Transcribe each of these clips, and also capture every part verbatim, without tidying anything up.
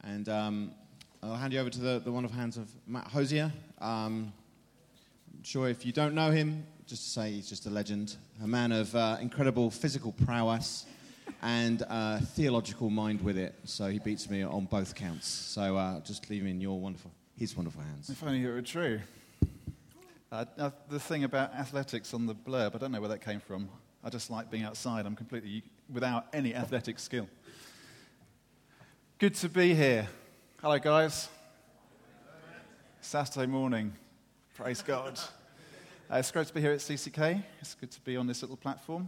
And um, I'll hand you over to the, the wonderful hands of Matt Hosier. Um, I'm sure if you don't know him, just to say he's just a legend, a man of uh, incredible physical prowess and uh, theological mind with it. So he beats me on both counts. So uh, just leave him in your wonderful, his wonderful hands. If only it were true. Uh, uh, the thing about athletics on the blurb, I don't know where that came from. I just like being outside. I'm completely without any athletic skill. Good to be here. Hello, guys. Saturday morning. Praise God. Uh, it's great to be here at C C K. It's good to be on this little platform.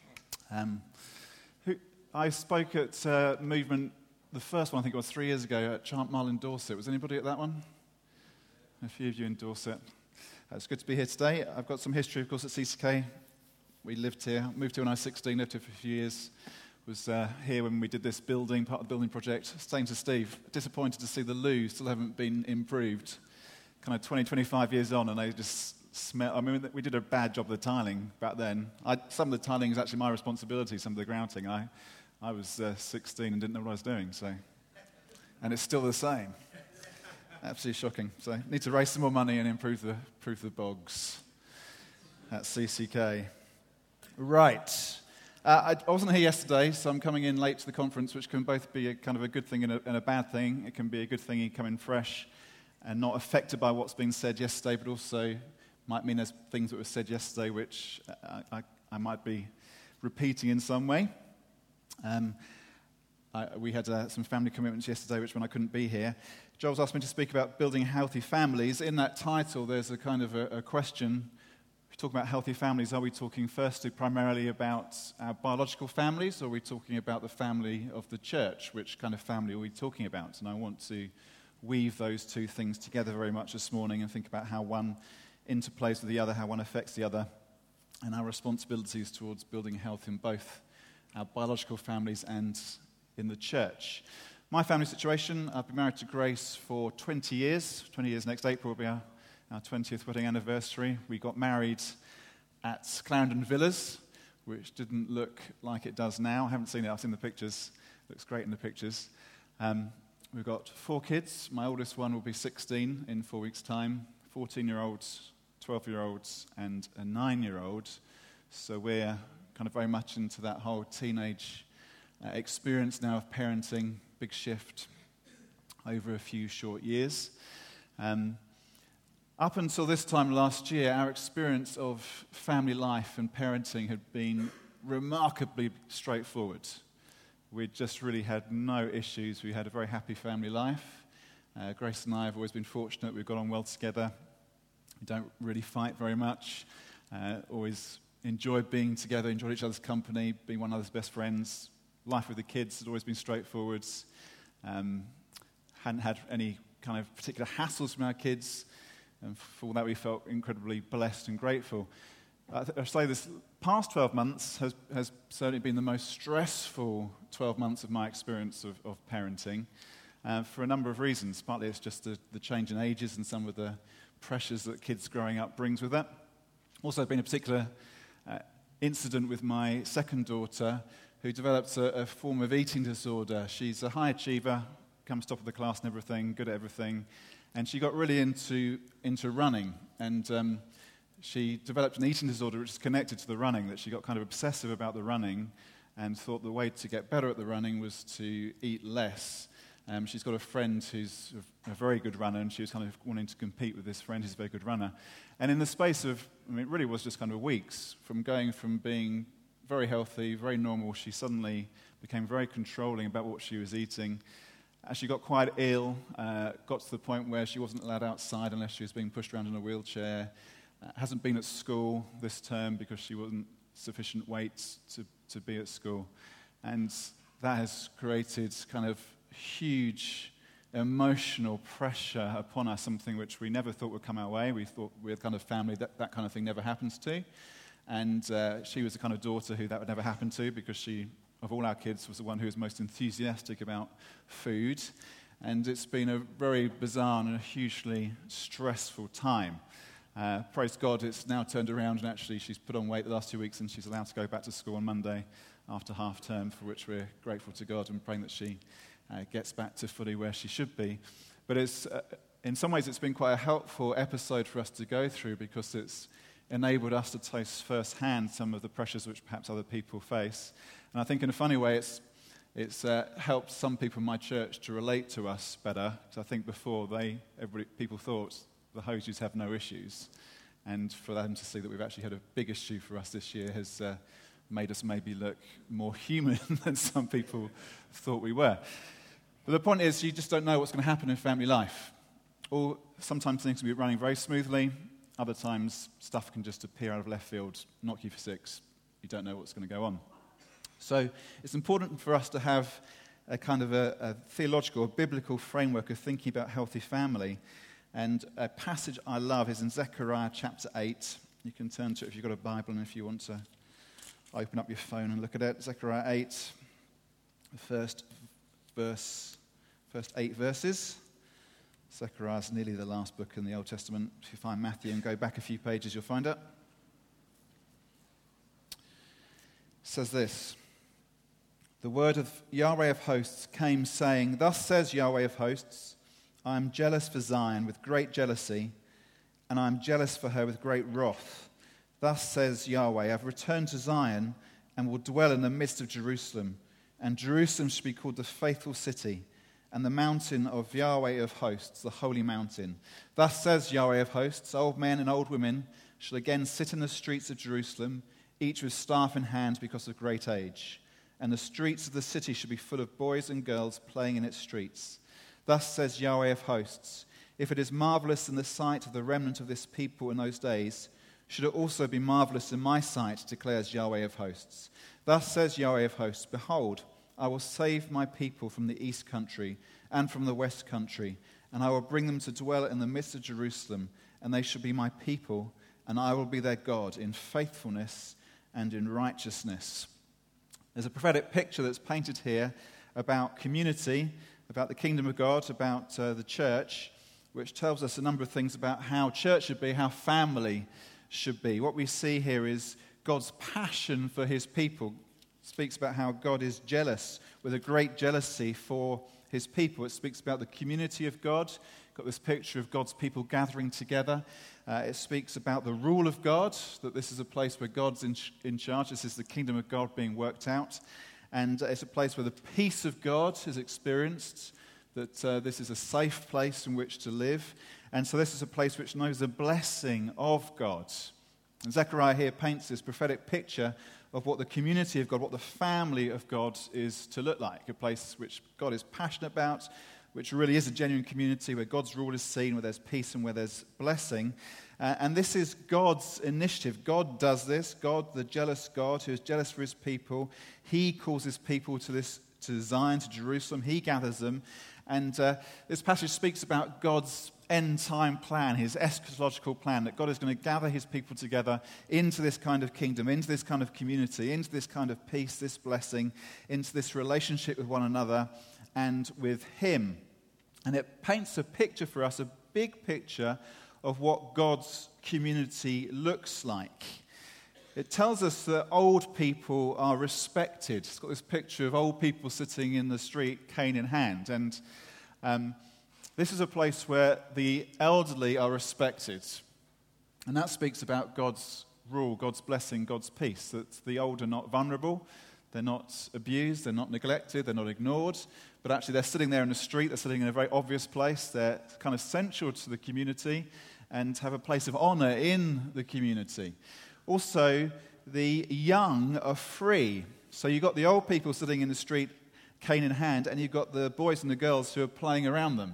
Um, who, I spoke at uh, Movement, the first one I think it was three years ago, at Chant Mile in Dorset. Was anybody at that one? A few of you in Dorset. Uh, it's good to be here today. I've got some history, of course, at C C K. We lived here, moved here when I was sixteen, lived here for a few years. Was uh, here when we did this building, part of the building project. Saying to Steve, disappointed to see the loo still haven't been improved. Kind of twenty, twenty-five years on, and they just smell. I mean, we did a bad job of the tiling back then. I, some of the tiling is actually my responsibility, some of the grouting. I, I was uh, sixteen and didn't know what I was doing, so. And it's still the same. Absolutely shocking. So, need to raise some more money and improve the, improve the bogs at C C K. Right. Uh, I wasn't here yesterday, so I'm coming in late to the conference, which can both be a kind of a good thing and a, and a bad thing. It can be a good thing you come in fresh and not affected by what's been said yesterday, but also might mean there's things that were said yesterday which I, I, I might be repeating in some way. Um, I, we had uh, some family commitments yesterday, which when I couldn't be here. Joel's asked me to speak about building healthy families. In that title, there's a kind of a, a question. If we talk about healthy families, are we talking firstly primarily about our biological families, or are we talking about the family of the church? Which kind of family are we talking about? And I want to weave those two things together very much this morning and think about how one interplays with the other, how one affects the other, and our responsibilities towards building health in both our biological families and in the church. My family situation, I've been married to Grace for twenty years. twenty years next April will be our, our twentieth wedding anniversary. We got married at Clarendon Villas, which didn't look like it does now. I haven't seen it, I've seen the pictures. It looks great in the pictures. Um, we've got four kids. My oldest one will be sixteen in four weeks' time. fourteen-year-olds, twelve-year-olds, and a nine-year-old. So we're kind of very much into that whole teenage uh, experience now of parenting, big shift over a few short years. Um, up until this time last year, our experience of family life and parenting had been remarkably straightforward. We'd just really had no issues. We had a very happy family life. Uh, Grace and I have always been fortunate. We've got on well together. We don't really fight very much. Uh, always enjoyed being together, enjoyed each other's company, being one another's best friends. Life with the kids has always been straightforward. Um, hadn't had any kind of particular hassles from our kids. And for that we felt incredibly blessed and grateful. I, th- I say this past twelve months has, has certainly been the most stressful twelve months of my experience of, of parenting. Uh, for a number of reasons. Partly it's just the, the change in ages and some of the pressures that kids growing up brings with that. Also been a particular uh, incident with my second daughter who developed a, a form of eating disorder. She's a high achiever, comes top of the class and everything, good at everything, and she got really into, into running. And um, she developed an eating disorder which is connected to the running, that she got kind of obsessive about the running and thought the way to get better at the running was to eat less. Um, she's got a friend who's a, a very good runner, and she was kind of wanting to compete with this friend who's a very good runner. And in the space of, I mean, it really was just kind of weeks, from going from being very healthy, very normal, she suddenly became very controlling about what she was eating. As she got quite ill, uh, got to the point where she wasn't allowed outside unless she was being pushed around in a wheelchair. Uh, hasn't been at school this term because she wasn't sufficient weight to, to be at school. And that has created kind of huge emotional pressure upon us, something which we never thought would come our way. We thought we're the kind of family that that kind of thing never happens to. And uh, she was the kind of daughter who that would never happen to, because she, of all our kids, was the one who was most enthusiastic about food. And it's been a very bizarre and a hugely stressful time. Uh, praise God, it's now turned around, and actually she's put on weight the last two weeks, and she's allowed to go back to school on Monday after half term, for which we're grateful to God and praying that she uh, gets back to fully where she should be. But it's, uh, in some ways, it's been quite a helpful episode for us to go through because it's enabled us to taste firsthand some of the pressures which perhaps other people face. And I think in a funny way, it's It's uh, helped some people in my church to relate to us better. Because I think before, they everybody, people thought the Hosiers have no issues. And for them to see that we've actually had a big issue for us this year has uh, made us maybe look more human than some people thought we were. But the point is, you just don't know what's going to happen in family life. Or sometimes things can be running very smoothly. Other times, stuff can just appear out of left field, knock you for six. You don't know what's going to go on. So it's important for us to have a kind of a, a theological, a biblical framework of thinking about healthy family. And a passage I love is in Zechariah chapter eight. You can turn to it if you've got a Bible and if you want to open up your phone and look at it. Zechariah eight, the first verse, first eight verses. Zechariah is nearly the last book in the Old Testament. If you find Matthew and go back a few pages, you'll find it. It says this. The word of Yahweh of hosts came, saying, Thus says Yahweh of hosts, I am jealous for Zion with great jealousy, and I am jealous for her with great wrath. Thus says Yahweh, I have returned to Zion and will dwell in the midst of Jerusalem, and Jerusalem shall be called the faithful city, and the mountain of Yahweh of hosts, the holy mountain. Thus says Yahweh of hosts, old men and old women shall again sit in the streets of Jerusalem, each with staff in hand because of great age. And the streets of the city shall be full of boys and girls playing in its streets. Thus says Yahweh of hosts, if it is marvelous in the sight of the remnant of this people in those days, should it also be marvelous in my sight, declares Yahweh of hosts. Thus says Yahweh of hosts, behold, I will save my people from the east country and from the west country, and I will bring them to dwell in the midst of Jerusalem, and they shall be my people, and I will be their God in faithfulness and in righteousness. There's a prophetic picture that's painted here about community, about the kingdom of God, about uh, the church, which tells us a number of things about how church should be, how family should be. What we see here is God's passion for his people. It speaks about how God is jealous with a great jealousy for his people. It speaks about the community of God. Got this picture of God's people gathering together. Uh, it speaks about the rule of God, that this is a place where God's in, in charge. This is the kingdom of God being worked out. And uh, it's a place where the peace of God is experienced, that uh, this is a safe place in which to live. And so this is a place which knows the blessing of God. And Zechariah here paints this prophetic picture of what the community of God, what the family of God is to look like, a place which God is passionate about, which really is a genuine community where God's rule is seen, where there's peace and where there's blessing. Uh, and this is God's initiative. God does this. God, the jealous God who is jealous for his people, he calls his people to this, to Zion, to Jerusalem. He gathers them. And uh, this passage speaks about God's end-time plan, his eschatological plan, that God is going to gather his people together into this kind of kingdom, into this kind of community, into this kind of peace, this blessing, into this relationship with one another and with him. And it paints a picture for us, a big picture of what God's community looks like. It tells us that old people are respected. It's got this picture of old people sitting in the street, cane in hand. And um, this is a place where the elderly are respected. And that speaks about God's rule, God's blessing, God's peace, that the old are not vulnerable, they're not abused, they're not neglected, they're not ignored, but actually they're sitting there in the street, they're sitting in a very obvious place, they're kind of central to the community and have a place of honor in the community. Also, the young are free. So you've got the old people sitting in the street, cane in hand, and you've got the boys and the girls who are playing around them.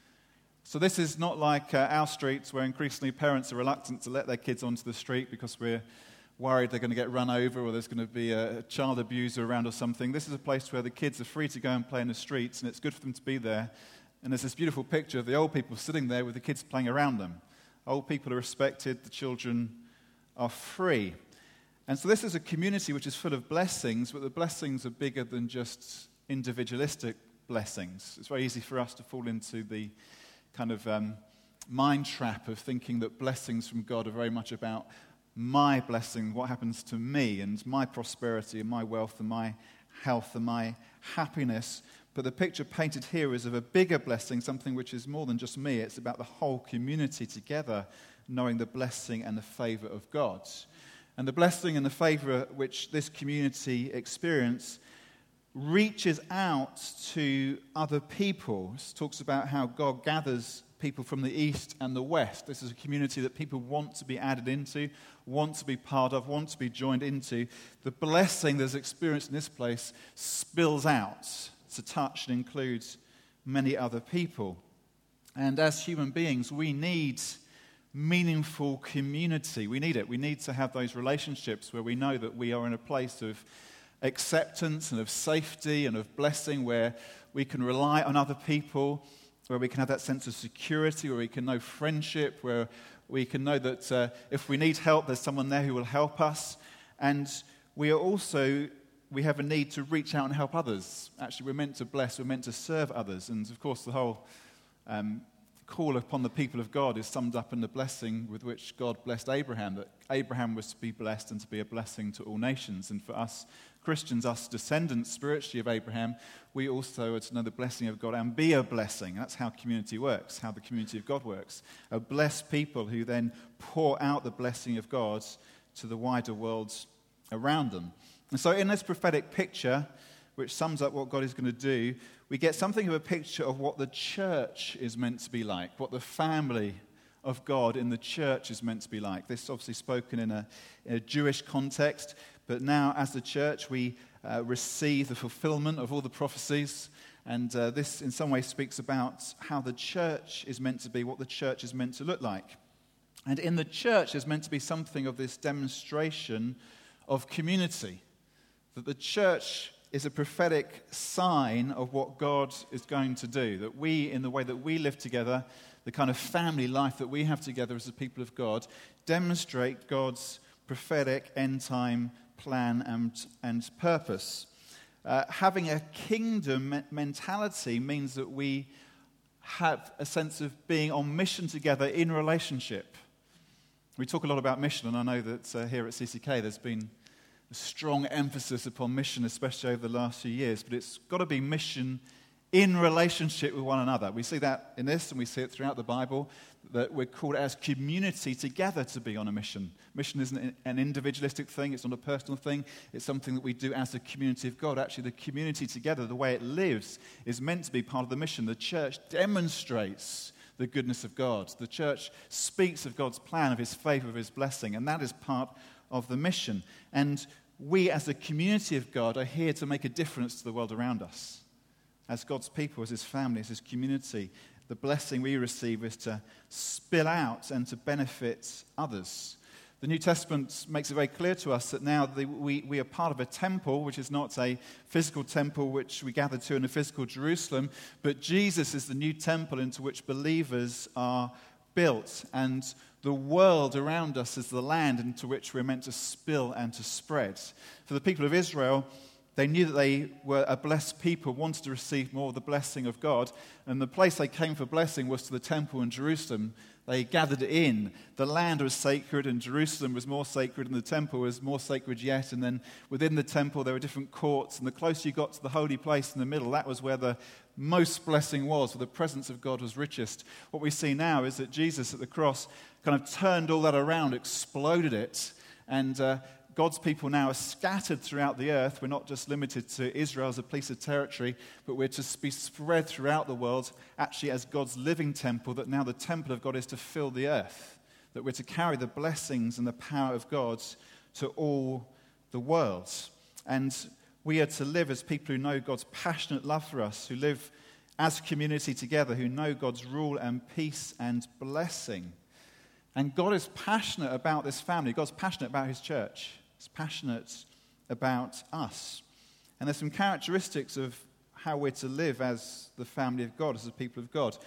So this is not like uh, our streets where increasingly parents are reluctant to let their kids onto the street because we're worried they're going to get run over or there's going to be a child abuser around or something. This is a place where the kids are free to go and play in the streets, and it's good for them to be there. And there's this beautiful picture of the old people sitting there with the kids playing around them. Old people are respected, the children are free. And so this is a community which is full of blessings, but the blessings are bigger than just individualistic blessings. It's very easy for us to fall into the kind of um, mind trap of thinking that blessings from God are very much about my blessing, what happens to me, and my prosperity, and my wealth, and my health, and my happiness. But the picture painted here is of a bigger blessing, something which is more than just me. It's about the whole community together knowing the blessing and the favor of God. And the blessing and the favor which this community experience reaches out to other people. It talks about how God gathers people from the east and the west. This is a community that people want to be added into, want to be part of, want to be joined into. The blessing that's experienced in this place spills out to touch and include many other people. And as human beings, we need meaningful community. We need it. We need to have those relationships where we know that we are in a place of acceptance and of safety and of blessing, where we can rely on other people, where we can have that sense of security, where we can know friendship, where we can know that uh, if we need help, there's someone there who will help us. And we are also, we have a need to reach out and help others. Actually, we're meant to bless, we're meant to serve others. And of course, the whole um, call upon the people of God is summed up in the blessing with which God blessed Abraham, that Abraham was to be blessed and to be a blessing to all nations. And for us Christians, us descendants spiritually of Abraham, we also are to know the blessing of God and be a blessing. That's how community works, how the community of God works. A blessed people who then pour out the blessing of God to the wider world around them. And so in this prophetic picture, which sums up what God is going to do, we get something of a picture of what the church is meant to be like, what the family of God in the church is meant to be like. This is obviously spoken in a, in a Jewish context, but now as the church we uh, receive the fulfillment of all the prophecies, and uh, this in some way speaks about how the church is meant to be, what the church is meant to look like. And in the church there's meant to be something of this demonstration of community, that the church is a prophetic sign of what God is going to do, that we, in the way that we live together, the kind of family life that we have together as the people of God, demonstrate God's prophetic end-time plan and, and purpose. Uh, having a kingdom me- mentality means that we have a sense of being on mission together in relationship. We talk a lot about mission, and I know that uh, here at C C K there's been a strong emphasis upon mission, especially over the last few years, but it's got to be mission in relationship with one another. We see that in this, and we see it throughout the Bible, that we're called as community together to be on a mission. Mission isn't an individualistic thing, it's not a personal thing, it's something that we do as a community of God. Actually, the community together, the way it lives, is meant to be part of the mission. The church demonstrates the goodness of God. The church speaks of God's plan, of his favor, of his blessing, and that is part of the mission. And we as a community of God are here to make a difference to the world around us. As God's people, as his family, as his community, the blessing we receive is to spill out and to benefit others. The New Testament makes it very clear to us that now the, we, we are part of a temple, which is not a physical temple which we gather to in a physical Jerusalem, but Jesus is the new temple into which believers are built, and the world around us is the land into which we're meant to spill and to spread. For the people of Israel, they knew that they were a blessed people, wanted to receive more of the blessing of God, and the place they came for blessing was to the temple in Jerusalem. They gathered in. The land was sacred, and Jerusalem was more sacred, and the temple was more sacred yet. And then within the temple there were different courts, and the closer you got to the holy place in the middle, that was where the most blessing was, where the presence of God was richest. What we see now is that Jesus at the cross kind of turned all that around, exploded it, and uh, God's people now are scattered throughout the earth. We're not just limited to Israel as a piece of territory, but we're to be spread throughout the world, actually as God's living temple, that now the temple of God is to fill the earth, that we're to carry the blessings and the power of God to all the world. And we are to live as people who know God's passionate love for us, who live as community together, who know God's rule and peace and blessing. And God is passionate about this family. God's passionate about his church. He's passionate about us. And there's some characteristics of how we're to live as the family of God, as the people of God.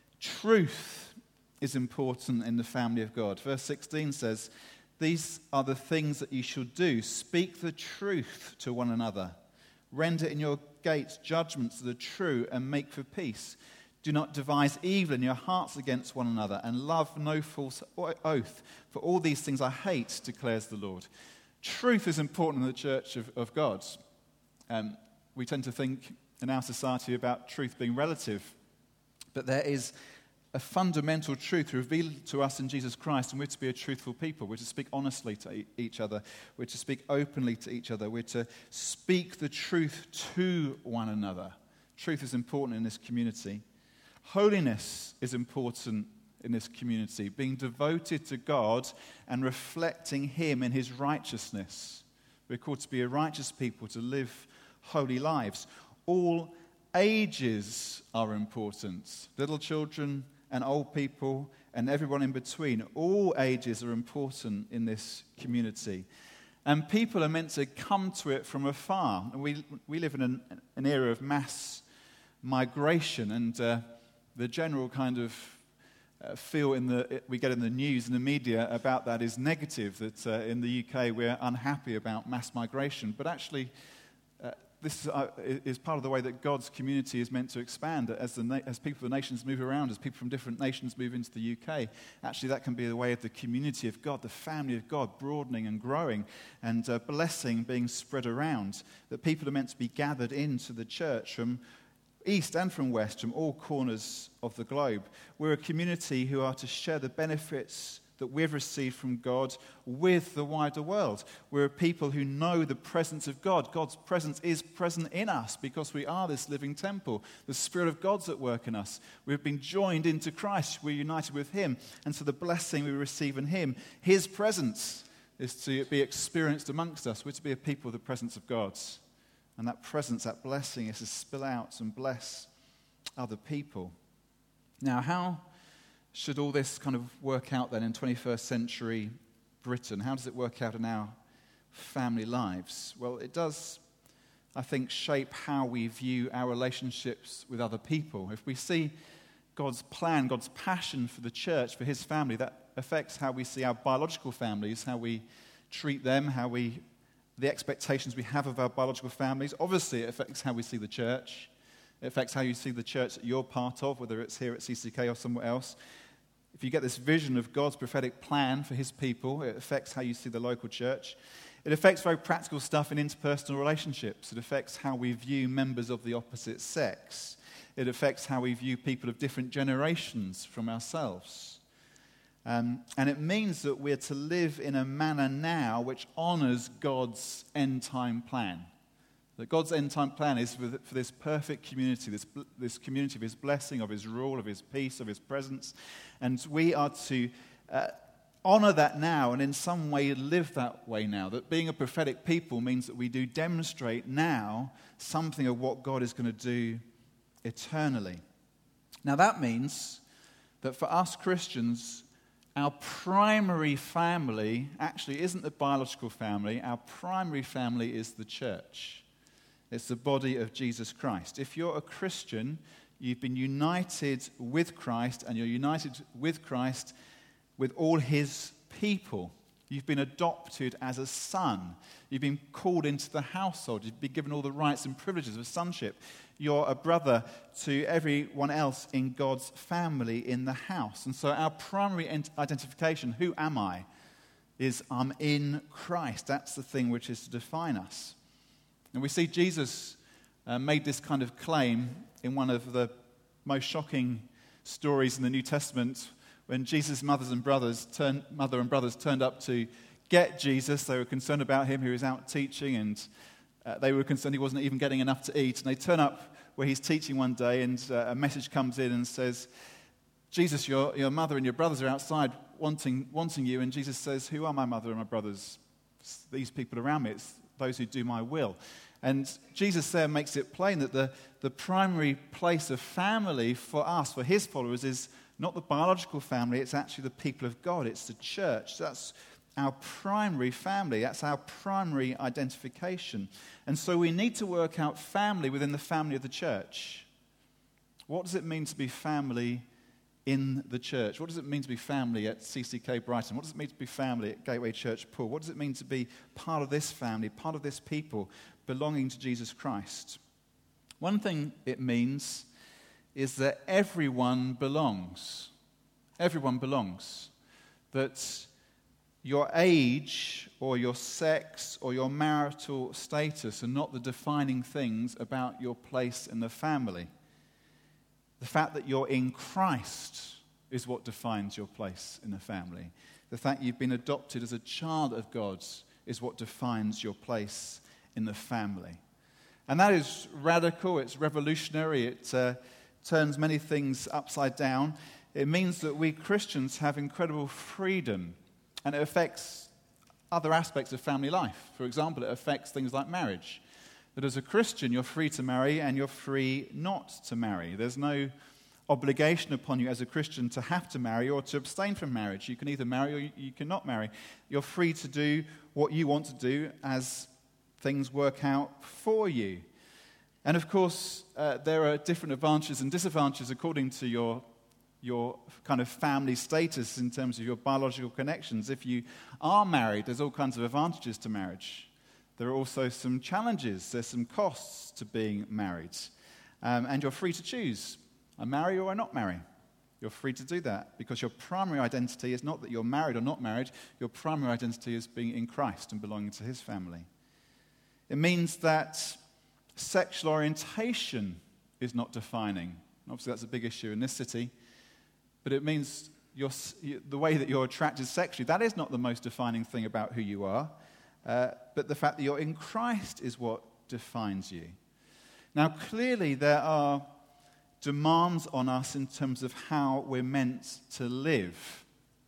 Truth is important in the family of God. Verse sixteen says, "These are the things that you shall do. Speak the truth to one another. Render in your gates judgments that are true and make for peace. Do not devise evil in your hearts against one another, and love no false oath. For all these things I hate, declares the Lord." Truth is important in the church of, of God. Um, we tend to think in our society about truth being relative. But there is a fundamental truth revealed to us in Jesus Christ, and we're to be a truthful people. We're to speak honestly to e- each other. We're to speak openly to each other. We're to speak the truth to one another. Truth is important in this community. Holiness is important in this community, being devoted to God and reflecting Him in His righteousness. We're called to be a righteous people, to live holy lives. All ages are important. Little children and old people and everyone in between. All ages are important in this community. And people are meant to come to it from afar. And we, we live in an, an era of mass migration, and uh, the general kind of uh, feel in the we get in the news and the media about that is negative, that uh, in the U K we're unhappy about mass migration. But actually, uh, this is, uh, is part of the way that God's community is meant to expand as, the na- as people of the nations move around, as people from different nations move into the U K. Actually, that can be the way of the community of God, the family of God, broadening and growing, and uh, blessing being spread around, that people are meant to be gathered into the church from east and from west, from all corners of the globe. We're a community who are to share the benefits that we've received from God with the wider world. We're a people who know the presence of God. God's presence is present in us because we are this living temple. The Spirit of God's at work in us. We've been joined into Christ. We're united with Him. And so the blessing we receive in Him, His presence, is to be experienced amongst us. We're to be a people of the presence of God. And that presence, that blessing, is to spill out and bless other people. Now, how should all this kind of work out then in twenty-first century Britain? How does it work out in our family lives? Well, it does, I think, shape how we view our relationships with other people. If we see God's plan, God's passion for the church, for His family, that affects how we see our biological families, how we treat them, how we the expectations we have of our biological families. Obviously, it affects how we see the church. It affects how you see the church that you're part of, whether it's here at C C K or somewhere else. If you get this vision of God's prophetic plan for His people, it affects how you see the local church. It affects very practical stuff in interpersonal relationships. It affects how we view members of the opposite sex. It affects how we view people of different generations from ourselves. Um, and it means that we're to live in a manner now which honors God's end-time plan. That God's end-time plan is for, the, for this perfect community, this, this community of His blessing, of His rule, of His peace, of His presence. And we are to uh, honor that now and in some way live that way now. That being a prophetic people means that we do demonstrate now something of what God is going to do eternally. Now that means that for us Christians, our primary family actually isn't the biological family. Our primary family is the church. It's the body of Jesus Christ. If you're a Christian, you've been united with Christ, and you're united with Christ with all His people. You've been adopted as a son. You've been called into the household. You've been given all the rights and privileges of sonship. You're a brother to everyone else in God's family in the house. And so our primary identification, who am I, is I'm in Christ. That's the thing which is to define us. And we see Jesus uh, made this kind of claim in one of the most shocking stories in the New Testament, when Jesus' mothers and brothers turned, mother and brothers turned up to get Jesus. They were concerned about Him. He was out teaching, and uh, they were concerned He wasn't even getting enough to eat. And they turn up where He's teaching one day, and uh, a message comes in and says, Jesus, your, your mother and your brothers are outside wanting, wanting you. And Jesus says, who are my mother and my brothers? It's these people around me. It's those who do my will. And Jesus there makes it plain that the, the primary place of family for us, for His followers, is not the biological family. It's actually the people of God. It's the church. That's our primary family. That's our primary identification. And so we need to work out family within the family of the church. What does it mean to be family in the church? What does it mean to be family at C C K Brighton? What does it mean to be family at Gateway Church Poole? What does it mean to be part of this family, part of this people, belonging to Jesus Christ? One thing it means is that everyone belongs. Everyone belongs. That your age or your sex or your marital status are not the defining things about your place in the family. The fact that you're in Christ is what defines your place in the family. The fact you've been adopted as a child of God is what defines your place in the family. And that is radical, it's revolutionary, it uh, turns many things upside down. It means that we Christians have incredible freedom, and it affects other aspects of family life. For example, it affects things like marriage. That as a Christian, you're free to marry and you're free not to marry. There's no obligation upon you as a Christian to have to marry or to abstain from marriage. You can either marry or you cannot marry. You're free to do what you want to do as things work out for you. And of course, uh, there are different advantages and disadvantages according to your your kind of family status in terms of your biological connections. If you are married, there's all kinds of advantages to marriage. There are also some challenges. There's some costs to being married. Um, and you're free to choose. I marry or I not marry. You're free to do that because your primary identity is not that you're married or not married. Your primary identity is being in Christ and belonging to his family. It means that sexual orientation is not defining. Obviously, that's a big issue in this city. But it means you're, the way that you're attracted sexually, that is not the most defining thing about who you are. Uh, but the fact that you're in Christ is what defines you. Now, clearly, there are demands on us in terms of how we're meant to live.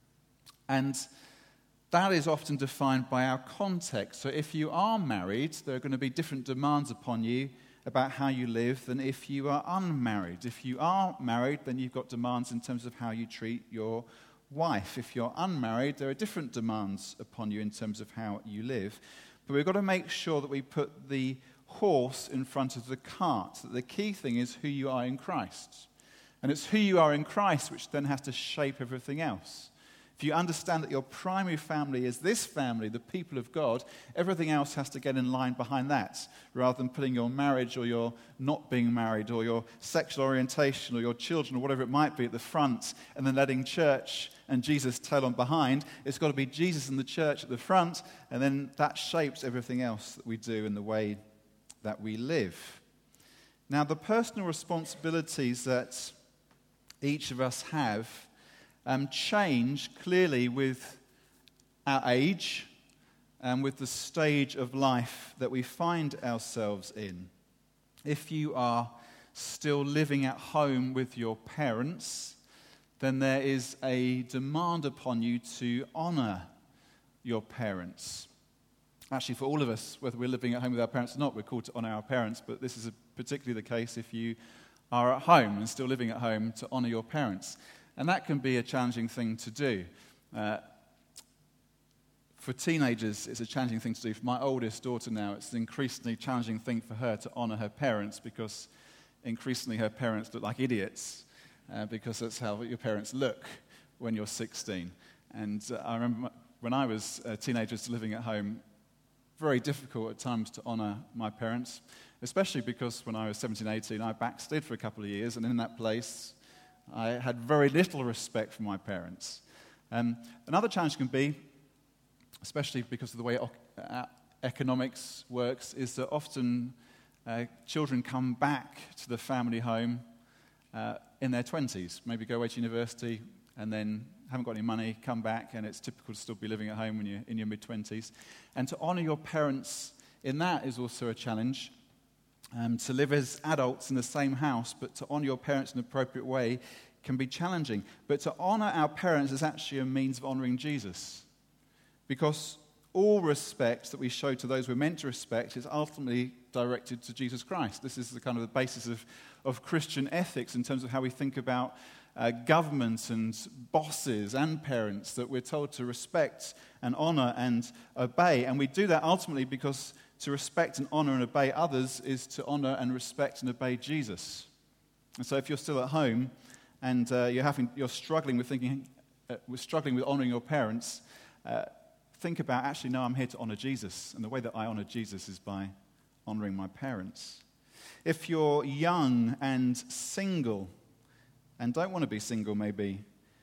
And that is often defined by our context. So if you are married, there are going to be different demands upon you about how you live than if you are unmarried. If you are married, then you've got demands in terms of how you treat your wife. If you're unmarried, there are different demands upon you in terms of how you live. But we've got to make sure that we put the horse in front of the cart, that the key thing is who you are in Christ. And it's who you are in Christ which then has to shape everything else. If you understand that your primary family is this family, the people of God, everything else has to get in line behind that, rather than putting your marriage or your not being married or your sexual orientation or your children or whatever it might be at the front and then letting church and Jesus tail on behind. It's got to be Jesus and the church at the front, and then that shapes everything else that we do in the way that we live. Now, the personal responsibilities that each of us have Um, change clearly with our age and with the stage of life that we find ourselves in. If you are still living at home with your parents, then there is a demand upon you to honor your parents. Actually, for all of us, whether we're living at home with our parents or not, we're called to honor our parents, but this is particularly the case if you are at home and still living at home, to honor your parents. And that can be a challenging thing to do. Uh, for teenagers, it's a challenging thing to do. For my oldest daughter now, it's an increasingly challenging thing for her to honor her parents because increasingly her parents look like idiots uh, because that's how your parents look when you're sixteen. And uh, I remember when I was a teenager living at home, very difficult at times to honor my parents, especially because when I was seventeen, eighteen, I backslid for a couple of years, and in that place, I had very little respect for my parents. Um, another challenge can be, especially because of the way o- economics works, is that often uh, children come back to the family home uh, in their twenties, maybe go away to university and then haven't got any money, come back, and it's typical to still be living at home when you're in your mid-twenties. And to honor your parents in that is also a challenge. Um, to live as adults in the same house, but to honor your parents in an appropriate way can be challenging. But to honor our parents is actually a means of honoring Jesus. Because all respect that we show to those we're meant to respect is ultimately directed to Jesus Christ. This is the kind of the basis of, of Christian ethics in terms of how we think about uh, government and bosses and parents, that we're told to respect and honor and obey. And we do that ultimately because to respect and honor and obey others is to honor and respect and obey Jesus. And so if you're still at home and uh, you're having, you're struggling with thinking, uh, we're struggling with honoring your parents, uh, think about, actually, no, I'm here to honor Jesus. And the way that I honor Jesus is by honoring my parents. If you're young and single and don't want to be single maybe,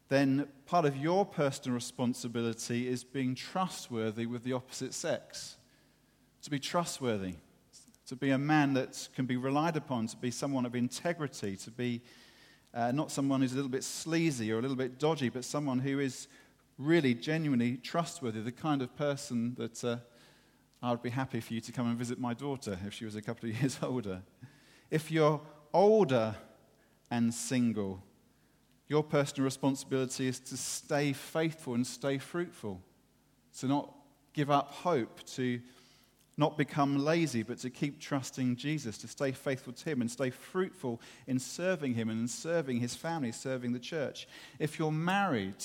then part of your personal responsibility is being trustworthy with the opposite sex. To be trustworthy, to be a man that can be relied upon, to be someone of integrity, to be uh, not someone who's a little bit sleazy or a little bit dodgy, but someone who is really genuinely trustworthy, the kind of person that uh, I would be happy for you to come and visit my daughter if she was a couple of years older. If you're older and single, your personal responsibility is to stay faithful and stay fruitful, to not give up hope, to not become lazy, but to keep trusting Jesus, to stay faithful to him and stay fruitful in serving him and in serving his family, serving the church. If you're married,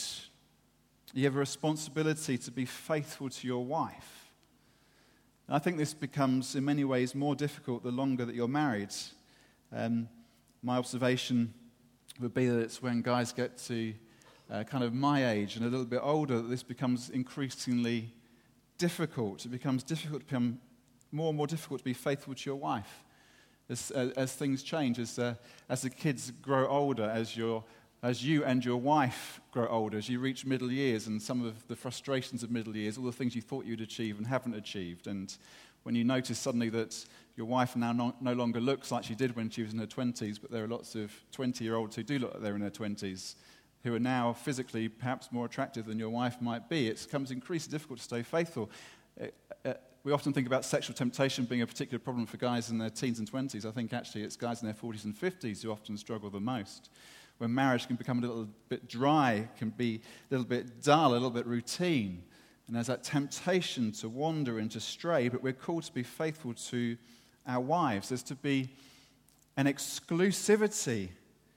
you have a responsibility to be faithful to your wife. And I think this becomes, in many ways, more difficult the longer that you're married. Um, my observation would be that it's when guys get to uh, kind of my age and a little bit older that this becomes increasingly difficult. It becomes difficult to become more and more difficult to be faithful to your wife as, as, as things change, as uh, as the kids grow older, as your as you and your wife grow older, as you reach middle years and some of the frustrations of middle years, all the things you thought you'd achieve and haven't achieved, and when you notice suddenly that your wife now no, no longer looks like she did when she was in her twenties, but there are lots of twenty-year-olds who do look like they're in their twenties, who are now physically perhaps more attractive than your wife might be. It becomes increasingly difficult to stay faithful. It, uh, we often think about sexual temptation being a particular problem for guys in their teens and twenties. I think actually it's guys in their forties and fifties who often struggle the most. When marriage can become a little bit dry, can be a little bit dull, a little bit routine. And there's that temptation to wander and to stray, but we're called to be faithful to our wives. There's to be an exclusivity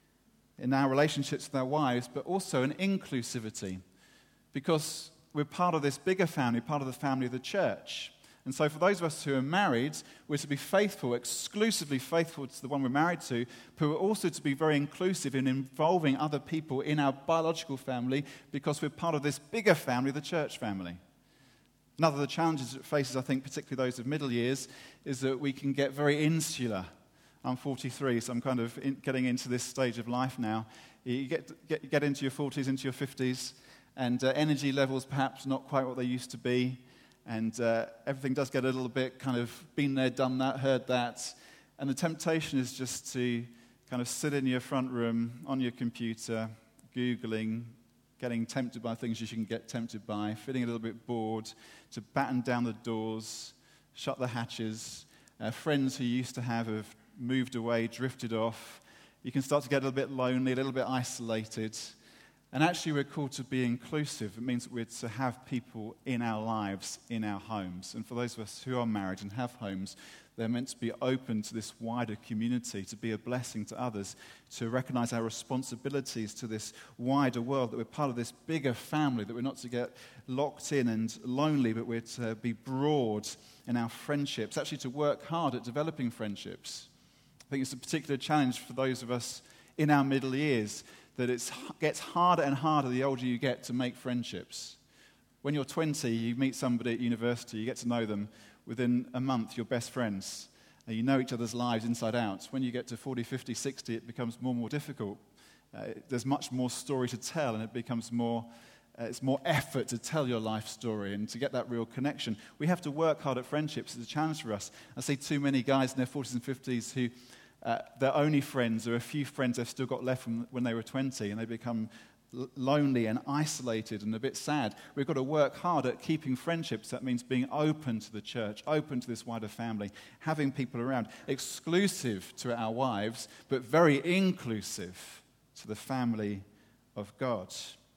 in our relationships with our wives, but also an inclusivity, because we're part of this bigger family, part of the family of the church. And so for those of us who are married, we're to be faithful, exclusively faithful to the one we're married to, but we're also to be very inclusive in involving other people in our biological family, because we're part of this bigger family, the church family. Another of the challenges it faces, I think, particularly those of middle years, is that we can get very insular. I'm forty-three, so I'm kind of in, getting into this stage of life now. You get, get, get into your forties, into your fifties, and uh, energy levels perhaps not quite what they used to be, and uh, everything does get a little bit kind of been there, done that, heard that, and the temptation is just to kind of sit in your front room on your computer, Googling, getting tempted by things you shouldn't get tempted by, feeling a little bit bored, to batten down the doors, shut the hatches. Uh, friends who you used to have have moved away, drifted off. You can start to get a little bit lonely, a little bit isolated. And actually we're called to be inclusive. It means that we're to have people in our lives, in our homes. And for those of us who are married and have homes, they're meant to be open to this wider community, to be a blessing to others, to recognize our responsibilities to this wider world, that we're part of this bigger family, that we're not to get locked in and lonely, but we're to be broad in our friendships, actually to work hard at developing friendships. I think it's a particular challenge for those of us in our middle years, that it gets harder and harder the older you get to make friendships. When you're twenty, you meet somebody at university, you get to know them. Within a month, you're best friends. And you know each other's lives inside out. When you get to forty, fifty, sixty, it becomes more and more difficult. Uh, there's much more story to tell, and it becomes more, uh, it's more effort to tell your life story and to get that real connection. We have to work hard at friendships. It's a challenge for us. I see too many guys in their forties and fifties who uh, their only friends, or a few friends they've still got left from when they were twenty, and they become lonely and isolated and a bit sad. We've got to work hard at keeping friendships. That means being open to the church, open to this wider family, having people around, exclusive to our wives, but very inclusive to the family of God.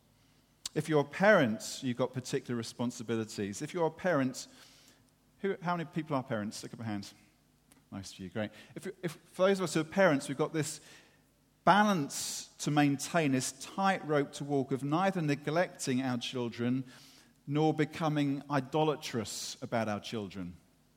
If you're a parent, you've got particular responsibilities. If you're a parent, who, how many people are parents? Stick up a hand. Most of you, great. If, if for those of us who are parents, we've got this balance to maintain, this tightrope to walk of neither neglecting our children nor becoming idolatrous about our children.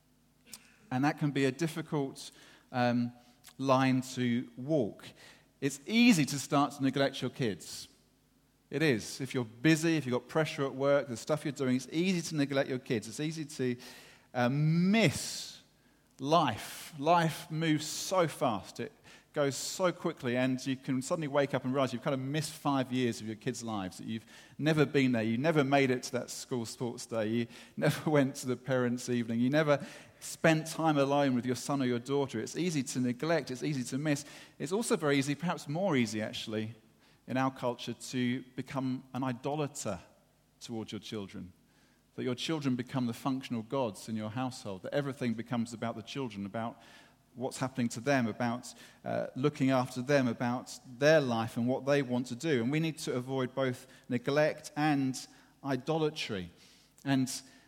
And that can be a difficult um, line to walk. It's easy to start to neglect your kids. It is. If you're busy, if you've got pressure at work, the stuff you're doing, it's easy to neglect your kids. It's easy to uh, miss life. Life moves so fast. It goes so quickly, and you can suddenly wake up and realize you've kind of missed five years of your kids' lives, that you've never been there, you never made it to that school sports day, you never went to the parents' evening, you never spent time alone with your son or your daughter. It's easy to neglect, it's easy to miss. It's also very easy, perhaps more easy actually, in our culture to become an idolater towards your children. That your children become the functional gods in your household, that everything becomes about the children, about what's happening to them, about uh, looking after them, about their life and what they want to do. And we need to avoid both neglect and idolatry. And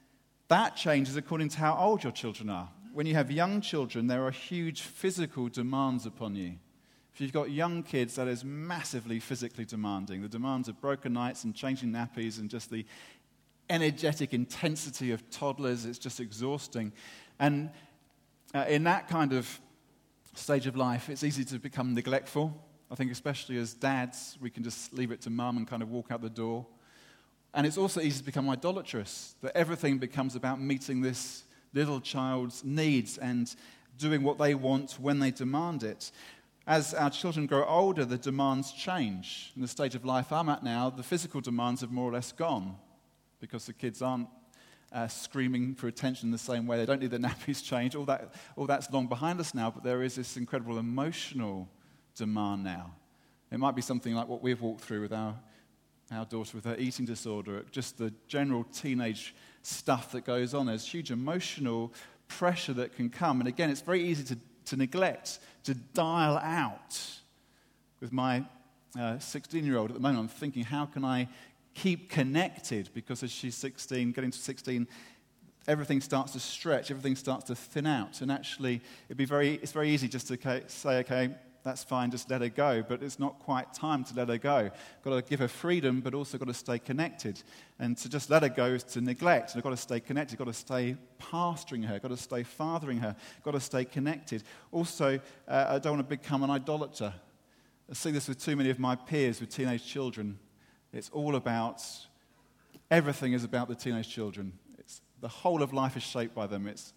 that changes according to how old your children are. When you have young children, there are huge physical demands upon you. If you've got young kids, that is massively physically demanding. The demands of broken nights and changing nappies and just the energetic intensity of toddlers, it's just exhausting. And Uh, in that kind of stage of life, it's easy to become neglectful. I think especially as dads, we can just leave it to mum and kind of walk out the door. And it's also easy to become idolatrous, that everything becomes about meeting this little child's needs and doing what they want when they demand it. As our children grow older, the demands change. In the stage of life I'm at now, the physical demands have more or less gone because the kids aren't Uh, screaming for attention the same way. They don't need their nappies changed. All that, all that's long behind us now, but there is this incredible emotional demand now. It might be something like what we've walked through with our, our daughter with her eating disorder, just the general teenage stuff that goes on. There's huge emotional pressure that can come. And again, it's very easy to, to neglect, to dial out. With my uh, sixteen-year-old at the moment, I'm thinking, how can I keep connected, because as she's sixteen, getting to sixteen, everything starts to stretch, everything starts to thin out, and actually it'd be very, it's very easy just to say, okay, that's fine, just let her go, but it's not quite time to let her go. Got to give her freedom, but also got to stay connected, and to just let her go is to neglect, and I've got to stay connected, got to stay pastoring her, got to stay fathering her, got to stay connected. Also, uh, I don't want to become an idolater. I see this with too many of my peers with teenage children. It's all about, everything is about the teenage children. It's, the whole of life is shaped by them. It's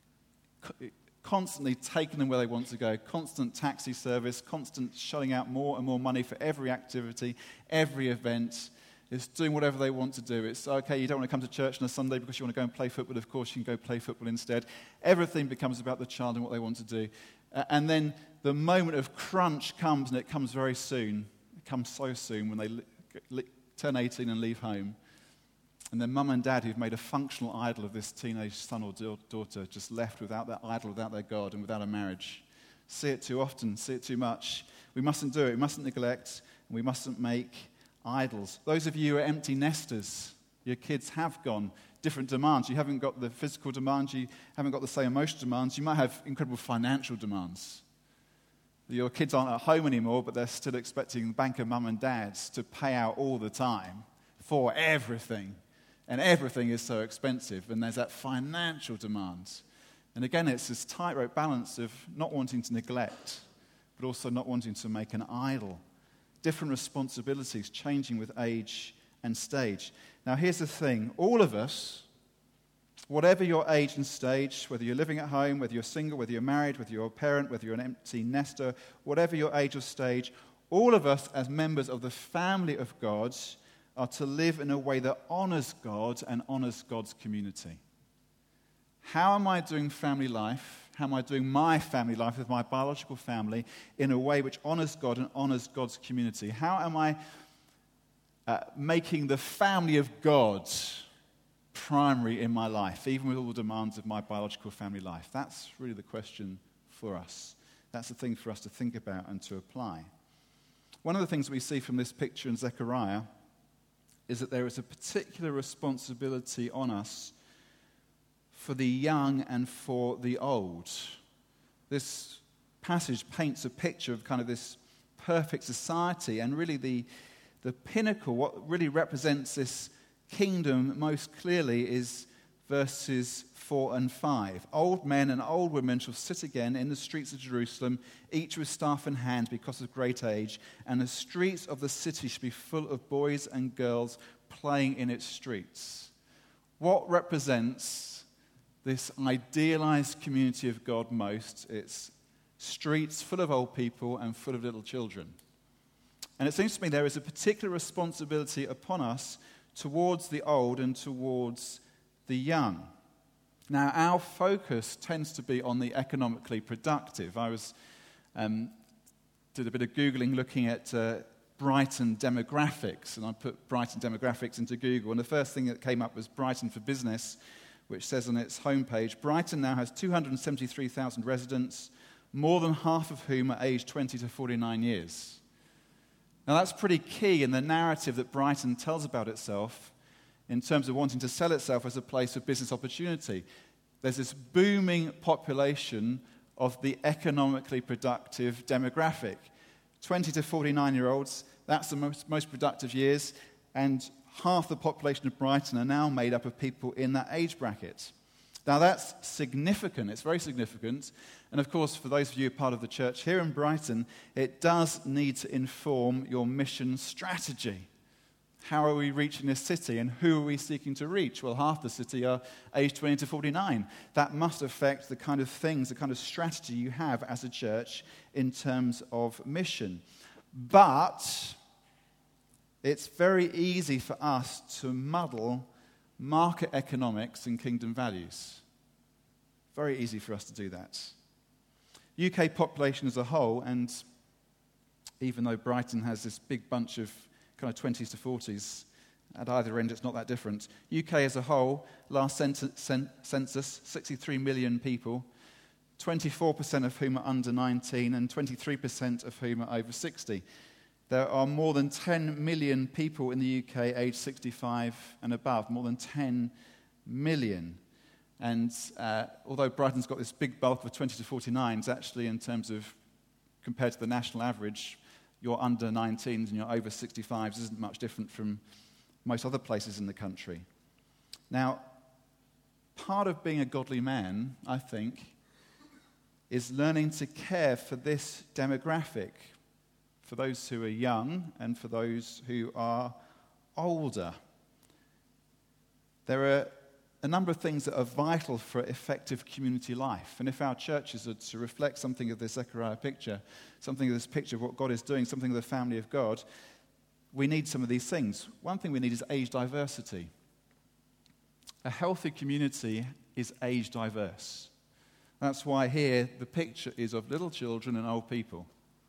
co- constantly taking them where they want to go, constant taxi service, constant shelling out more and more money for every activity, every event. It's doing whatever they want to do. It's, okay, you don't want to come to church on a Sunday because you want to go and play football. Of course, you can go play football instead. Everything becomes about the child and what they want to do. Uh, and then the moment of crunch comes, and it comes very soon. It comes so soon when they li- turn eighteen and leave home. And then mum and dad, who've made a functional idol of this teenage son or daughter, just left without that idol, without their God, and without a marriage. See it too often, see it too much. We mustn't do it. We mustn't neglect, and we mustn't make idols. Those of you who are empty nesters, your kids have gone different demands. You haven't got the physical demands. You haven't got the same emotional demands. You might have incredible financial demands. Your kids aren't at home anymore, but they're still expecting banker mum and dads to pay out all the time for everything. And everything is so expensive, and there's that financial demand. And again, it's this tightrope balance of not wanting to neglect, but also not wanting to make an idol. Different responsibilities changing with age and stage. Now, here's the thing. All of us, whatever your age and stage, whether you're living at home, whether you're single, whether you're married, whether you're a parent, whether you're an empty nester, whatever your age or stage, all of us as members of the family of God are to live in a way that honors God and honors God's community. How am I doing family life? How am I doing my family life with my biological family in a way which honors God and honors God's community? How am I uh, making the family of God primary in my life, even with all the demands of my biological family life? That's really the question for us. That's the thing for us to think about and to apply. One of the things we see from this picture in Zechariah is that there is a particular responsibility on us for the young and for the old. This passage paints a picture of kind of this perfect society, and really the, the pinnacle, what really represents this kingdom most clearly is verses four and five. Old men and old women shall sit again in the streets of Jerusalem, each with staff in hand because of great age, and the streets of the city shall be full of boys and girls playing in its streets. What represents this idealized community of God most? It's streets full of old people and full of little children. And it seems to me there is a particular responsibility upon us towards the old and towards the young. Now, our focus tends to be on the economically productive. I was um, did a bit of Googling looking at uh, Brighton demographics, and I put Brighton demographics into Google, and the first thing that came up was Brighton for Business, which says on its homepage, Brighton now has two hundred seventy-three thousand residents, more than half of whom are aged twenty to forty-nine years. Now that's pretty key in the narrative that Brighton tells about itself in terms of wanting to sell itself as a place of business opportunity. There's this booming population of the economically productive demographic. twenty to forty-nine-year-olds, that's the most, most productive years, and half the population of Brighton are now made up of people in that age bracket. Now that's significant, it's very significant, and of course for those of you who are part of the church here in Brighton, it does need to inform your mission strategy. How are we reaching this city, and who are we seeking to reach? Well, half the city are aged twenty to forty-nine. That must affect the kind of things, the kind of strategy you have as a church in terms of mission. But it's very easy for us to muddle market economics and kingdom values. Very easy for us to do that. U K population as a whole, and even though Brighton has this big bunch of kind of twenties to forties, at either end it's not that different. U K as a whole, last census, sixty-three million people, twenty-four percent of whom are under nineteen and twenty-three percent of whom are over sixty. There are more than ten million people in the U K aged sixty-five and above, more than ten million. And uh, although Brighton's got this big bulk of twenty to forty-nines, actually in terms of, compared to the national average, your under nineteens and your over sixty-fives isn't much different from most other places in the country. Now, part of being a godly man, I think, is learning to care for this demographic, for those who are young and for those who are older. There are a number of things that are vital for effective community life. And if our churches are to reflect something of this Zechariah picture, something of this picture of what God is doing, something of the family of God, we need some of these things. One thing we need is age diversity. A healthy community is age diverse. That's why here the picture is of little children and old people.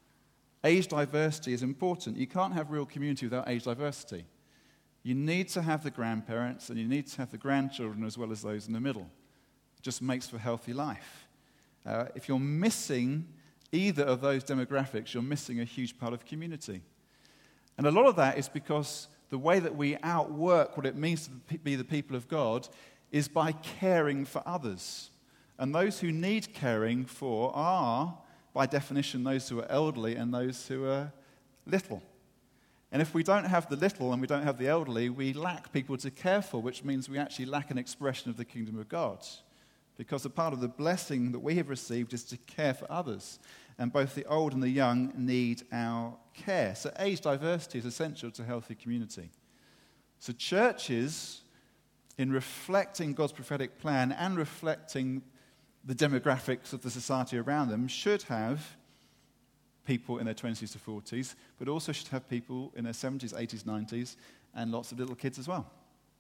Age diversity is important. You can't have real community without age diversity. You need to have the grandparents and you need to have the grandchildren as well as those in the middle. It just makes for a healthy life. Uh, if you're missing either of those demographics, you're missing a huge part of community. And a lot of that is because the way that we outwork what it means to be the people of God is by caring for others. And those who need caring for are, by definition, those who are elderly and those who are little. And if we don't have the little and we don't have the elderly, we lack people to care for, which means we actually lack an expression of the kingdom of God. Because a part of the blessing that we have received is to care for others. And both the old and the young need our care. So age diversity is essential to healthy community. So churches, in reflecting God's prophetic plan and reflecting the demographics of the society around them, should have people in their twenties to forties, but also should have people in their seventies, eighties, nineties, and lots of little kids as well.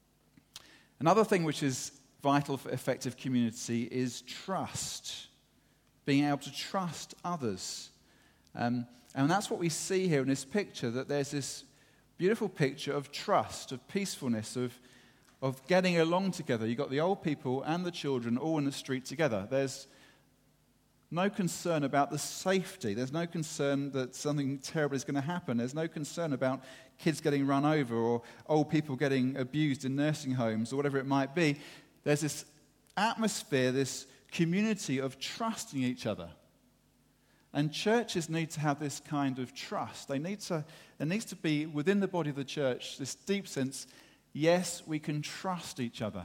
Another thing which is vital for effective community is trust. Being able to trust others. Um, and that's what we see here in this picture, that there's this beautiful picture of trust, of peacefulness, of, of getting along together. You've got the old people and the children all in the street together. There's no concern about the safety. There's no concern that something terrible is going to happen. There's no concern about kids getting run over or old people getting abused in nursing homes or whatever it might be. There's this atmosphere, this community of trusting each other. And churches need to have this kind of trust. They need to, there needs to be within the body of the church this deep sense, yes, we can trust each other.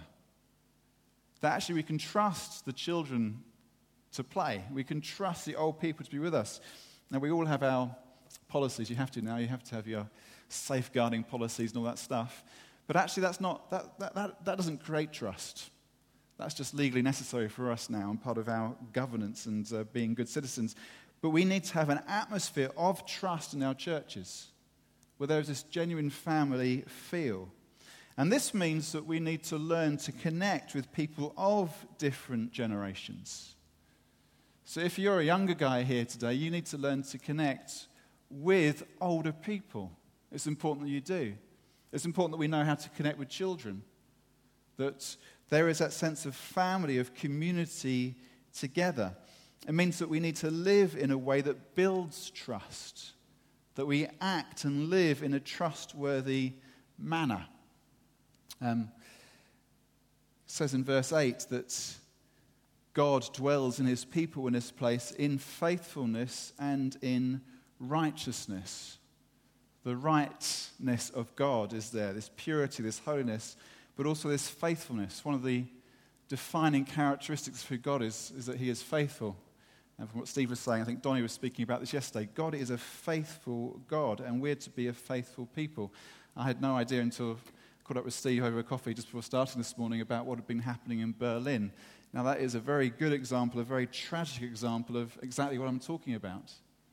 That actually we can trust the children to play. We can trust the old people to be with us. Now, we all have our policies. You have to now. You have to have your safeguarding policies and all that stuff. But actually, that's not that that that, that doesn't create trust. That's just legally necessary for us now and part of our governance and uh, being good citizens. But we need to have an atmosphere of trust in our churches where there's this genuine family feel. And this means that we need to learn to connect with people of different generations. So if you're a younger guy here today, you need to learn to connect with older people. It's important that you do. It's important that we know how to connect with children, that there is that sense of family, of community together. It means that we need to live in a way that builds trust, that we act and live in a trustworthy manner. Um, it says in verse eight that God dwells in his people in this place in faithfulness and in righteousness. The rightness of God is there, this purity, this holiness, but also this faithfulness. One of the defining characteristics of who God is, is that he is faithful. And from what Steve was saying, I think Donnie was speaking about this yesterday, God is a faithful God, and we're to be a faithful people. I had no idea until I caught up with Steve over a coffee just before starting this morning about what had been happening in Berlin. Now that is a very good example, a very tragic example of exactly what I'm talking about.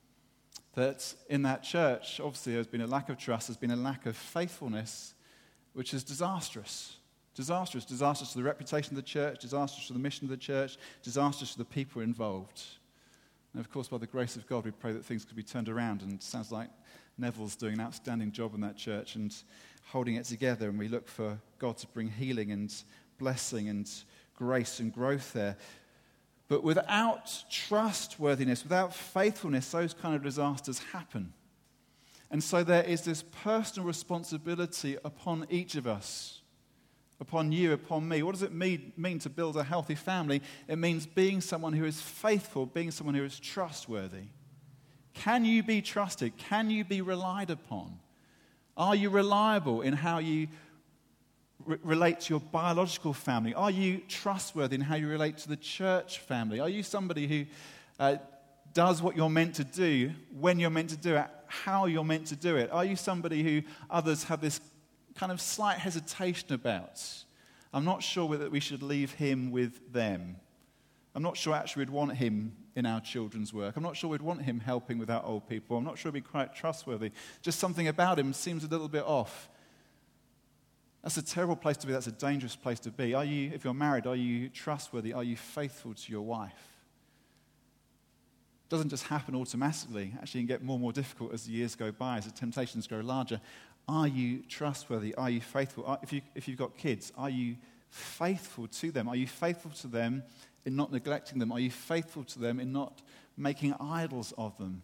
That in that church, obviously there's been a lack of trust, there's been a lack of faithfulness, which is disastrous. Disastrous. Disastrous to the reputation of the church, disastrous to the mission of the church, disastrous to the people involved. And of course, by the grace of God, we pray that things could be turned around. And it sounds like Neville's doing an outstanding job in that church and holding it together. And we look for God to bring healing and blessing and grace and growth there. But without trustworthiness, without faithfulness, those kind of disasters happen. And so there is this personal responsibility upon each of us, upon you, upon me. What does it mean, mean to build a healthy family? It means being someone who is faithful, being someone who is trustworthy. Can you be trusted? Can you be relied upon? Are you reliable in how you re- relate to your biological family? Are you trustworthy in how you relate to the church family? Are you somebody who uh, does what you're meant to do, when you're meant to do it, how you're meant to do it? Are you somebody who others have this kind of slight hesitation about? I'm not sure whether we should leave him with them. I'm not sure actually we'd want him in our children's work. I'm not sure we'd want him helping with our old people. I'm not sure he'd be quite trustworthy. Just something about him seems a little bit off. That's a terrible place to be. That's a dangerous place to be. Are you, if you're married, are you trustworthy? Are you faithful to your wife? It doesn't just happen automatically. Actually, it can get more and more difficult as the years go by, as the temptations grow larger. Are you trustworthy? Are you faithful? Are, if, you, if you've got kids, are you faithful to them? Are you faithful to them in not neglecting them? Are you faithful to them in not making idols of them?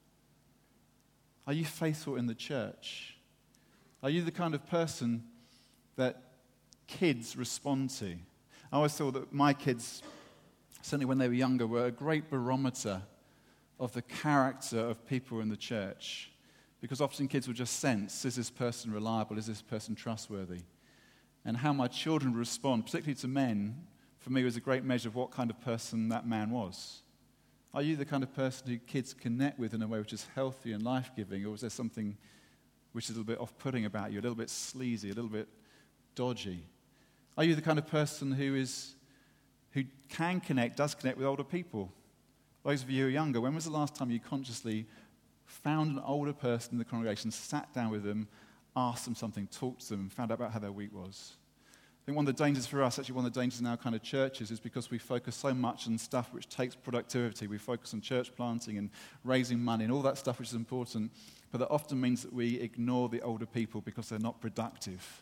Are you faithful in the church? Are you the kind of person that kids respond to? I always thought that my kids, certainly when they were younger, were a great barometer of the character of people in the church. Because often kids would just sense, is this person reliable? Is this person trustworthy? And how my children respond, particularly to men, for me was a great measure of what kind of person that man was. Are you the kind of person who kids connect with in a way which is healthy and life-giving, or is there something which is a little bit off-putting about you, a little bit sleazy, a little bit dodgy? Are you the kind of person who is who can connect, does connect with older people? Those of you who are younger, when was the last time you consciously found an older person in the congregation, sat down with them, asked them something, talked to them, found out about how their week was? I think one of the dangers for us, actually one of the dangers in our kind of churches, is because we focus so much on stuff which takes productivity. We focus on church planting and raising money and all that stuff which is important, but that often means that we ignore the older people because they're not productive.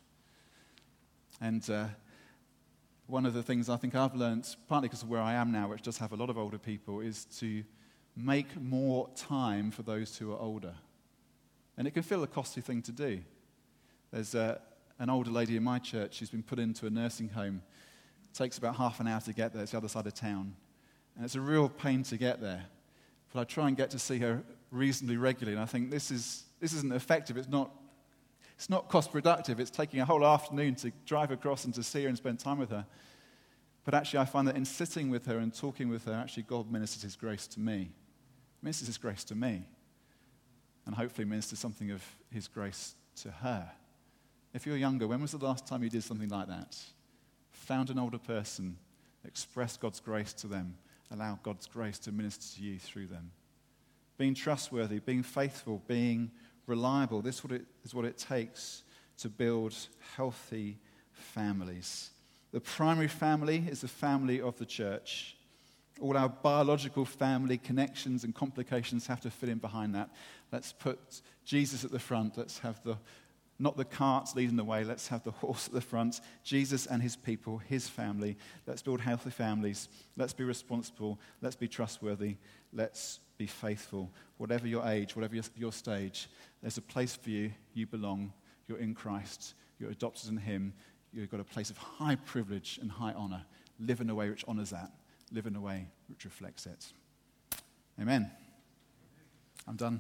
And uh, one of the things I think I've learned, partly because of where I am now, which does have a lot of older people, is to make more time for those who are older. And it can feel a costly thing to do. There's uh, an older lady in my church who's been put into a nursing home. It takes about half an hour to get there. It's the other side of town. And it's a real pain to get there. But I try and get to see her reasonably regularly. And I think this, is, this isn't effective. It's not, it's not cost productive. It's taking a whole afternoon to drive across and to see her and spend time with her. But actually I find that in sitting with her and talking with her, actually God ministers his grace to me. Ministers his grace to me. And hopefully ministers something of his grace to her. If you're younger, when was the last time you did something like that? Found an older person Express God's grace to them. Allow God's grace to minister to you through them. Being trustworthy, being faithful, being reliable. This is what it, is what it takes to build healthy families. The primary family is the family of the church. All our biological family connections and complications have to fit in behind that. Let's put Jesus at the front. Let's have the, not the carts leading the way. Let's have the horse at the front. Jesus and his people, his family. Let's build healthy families. Let's be responsible. Let's be trustworthy. Let's be faithful. Whatever your age, whatever your, your stage, there's a place for you. You belong. You're in Christ. You're adopted in him. You've got a place of high privilege and high honor. Live in a way which honors that. Live in a way which reflects it. Amen. I'm done.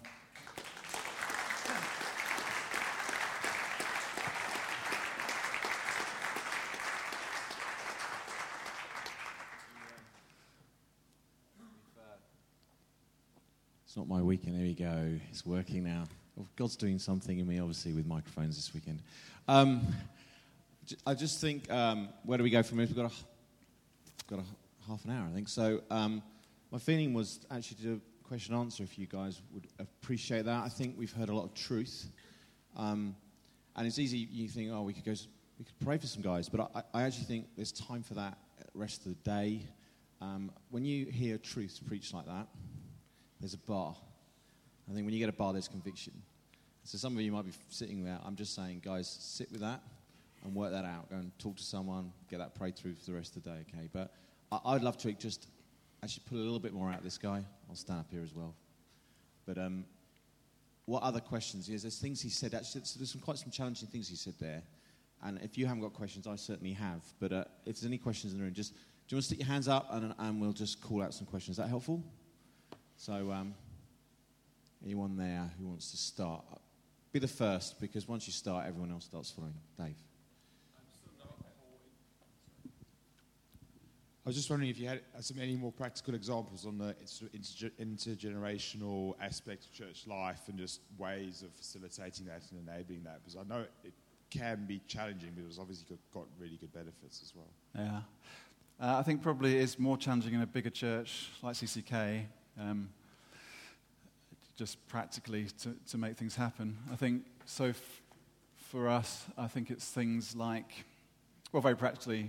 It's not my weekend. There you go. It's working now. Well, God's doing something in me, obviously, with microphones this weekend. Um, I just think, um, where do we go from here? We've got a, got a half an hour, I think. So um, my feeling was actually to do a question and answer, if you guys would appreciate that. I think we've heard a lot of truth. Um, and it's easy, you think, oh, we could go, we could pray for some guys. But I, I actually think there's time for that the rest of the day. Um, when you hear truth preached like that, there's a bar. I think when you get a bar, there's conviction. So some of you might be sitting there. I'm just saying, guys, sit with that and work that out. Go and talk to someone, get that prayed through for the rest of the day, okay? But I, I'd love to just actually pull a little bit more out of this guy. I'll stand up here as well. But um, what other questions? Yes, there's things he said. Actually, there's some quite some challenging things he said there. And if you haven't got questions, I certainly have. But uh, if there's any questions in the room, just do you want to stick your hands up and, and we'll just call out some questions. Is that helpful? So um, anyone there who wants to start? Be the first, because once you start, everyone else starts following. Dave. I was just wondering if you had some any more practical examples on the inter- intergenerational aspect of church life and just ways of facilitating that and enabling that, because I know it can be challenging, but it's obviously got, got really good benefits as well. Yeah. Uh, I think probably it is more challenging in a bigger church like C C K, um, just practically to, to make things happen. I think, so f- for us, I think it's things like, well, very practically,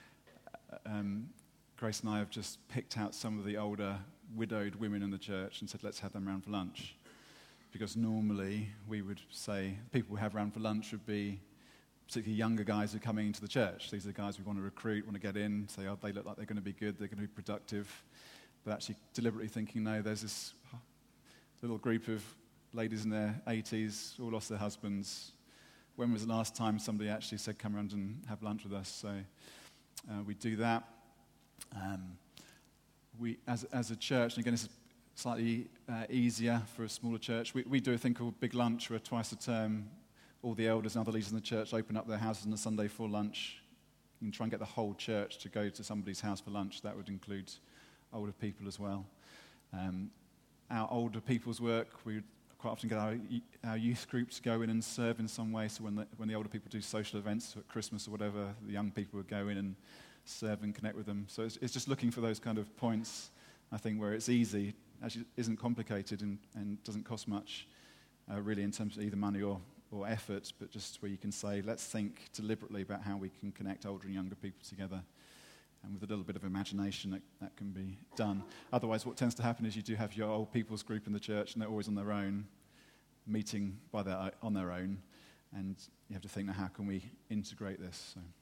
um, Grace and I have just picked out some of the older widowed women in the church and said, let's have them round for lunch. Because normally we would say people we have round for lunch would be particularly younger guys who are coming into the church. These are the guys we want to recruit, want to get in, say, oh, they look like they're going to be good, they're going to be productive. But actually deliberately thinking, no, there's this little group of ladies in their eighties, all lost their husbands. When was the last time somebody actually said, come around and have lunch with us? So uh, we do that. Um, we, as, as a church, and again, this is slightly uh, easier for a smaller church, we, we do a thing called Big Lunch, where twice a term, all the elders and other leaders in the church open up their houses on a Sunday for lunch. You can try and get the whole church to go to somebody's house for lunch. That would include older people as well. Um, our older people's work, we quite often get our, our youth group to go in and serve in some way. So when the, when the older people do social events at Christmas or whatever, the young people would go in and serve and connect with them. So it's, it's just looking for those kind of points, I think, where it's easy, actually isn't complicated and, and doesn't cost much, uh, really, in terms of either money or, or effort, but just where you can say, let's think deliberately about how we can connect older and younger people together. And with a little bit of imagination, that, that can be done. Otherwise, what tends to happen is you do have your old people's group in the church, and they're always on their own, meeting by their, on their own, and you have to think, now, how can we integrate this? So.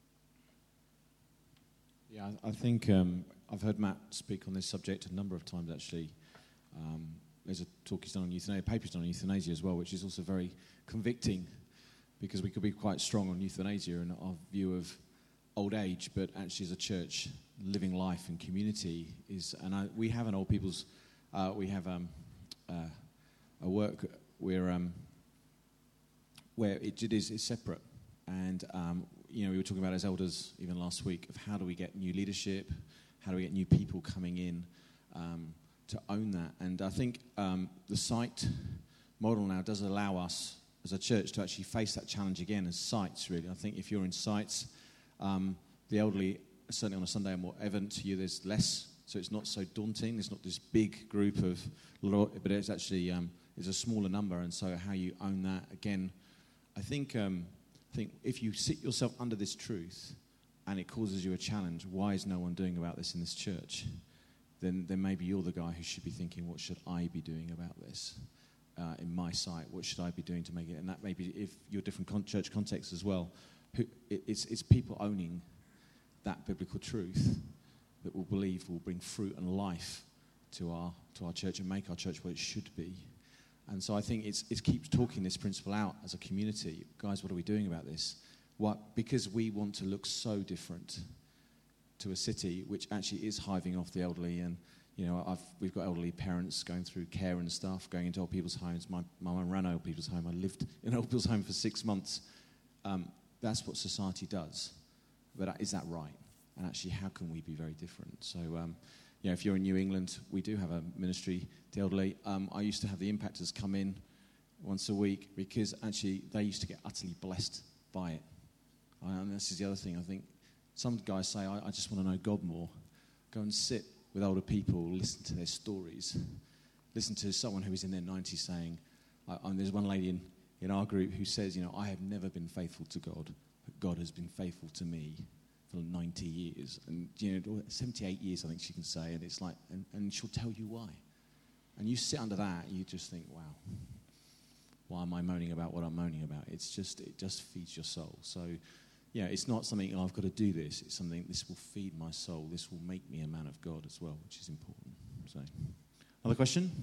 Yeah, I, I think um, I've heard Matt speak on this subject a number of times, actually. Um, there's a talk he's done on euthanasia, a paper he's done on euthanasia as well, which is also very convicting, because we could be quite strong on euthanasia and our view of old age, but actually as a church, living life and community is, and I, we have an old people's, uh, we have um, uh, a work where um, where it, it is it's separate, and um, you know we were talking about as elders even last week of how do we get new leadership, how do we get new people coming in um, to own that, and I think um, the site model now does allow us as a church to actually face that challenge again as sites. Really, I think if you're in sites. Um, the elderly certainly on a Sunday, are more evident to you. There's less, so it's not so daunting. There's not this big group of, but it's actually um, it's a smaller number, and so how you own that again. I think um, I think if you sit yourself under this truth, and it causes you a challenge, why is no one doing about this in this church? Then, then maybe you're the guy who should be thinking, what should I be doing about this uh, in my site? What should I be doing to make it? And that maybe if you're different con- church contexts as well, who, it, it's, it's people owning that biblical truth that will believe will bring fruit and life to our to our church and make our church what it should be. And so I think it's it keeps talking this principle out as a community. Guys, what are we doing about this? What, because we want to look so different to a city which actually is hiving off the elderly, and you know, I've, we've got elderly parents going through care and stuff, going into old people's homes. My my mum ran an old people's home. I lived in an old people's home for six months. Um, that's what society does. But is that right? And actually, how can we be very different? So, um, you know, if you're in New England, we do have a ministry to the elderly. Um, I used to have the Impactors come in once a week because actually they used to get utterly blessed by it. And this is the other thing. I think some guys say, I, I just want to know God more. Go and sit with older people, listen to their stories. Listen to someone who is in their nineties saying, I, and there's one lady in, in our group who says, you know, I have never been faithful to God, but God has been faithful to me for ninety years. And, you know, seventy-eight years, I think she can say. And it's like, and, and she'll tell you why. And you sit under that, you just think, wow, why am I moaning about what I'm moaning about? It's just, it just feeds your soul. So, yeah, it's not something, oh, I've got to do this. It's something, this will feed my soul. This will make me a man of God as well, which is important. So, other question?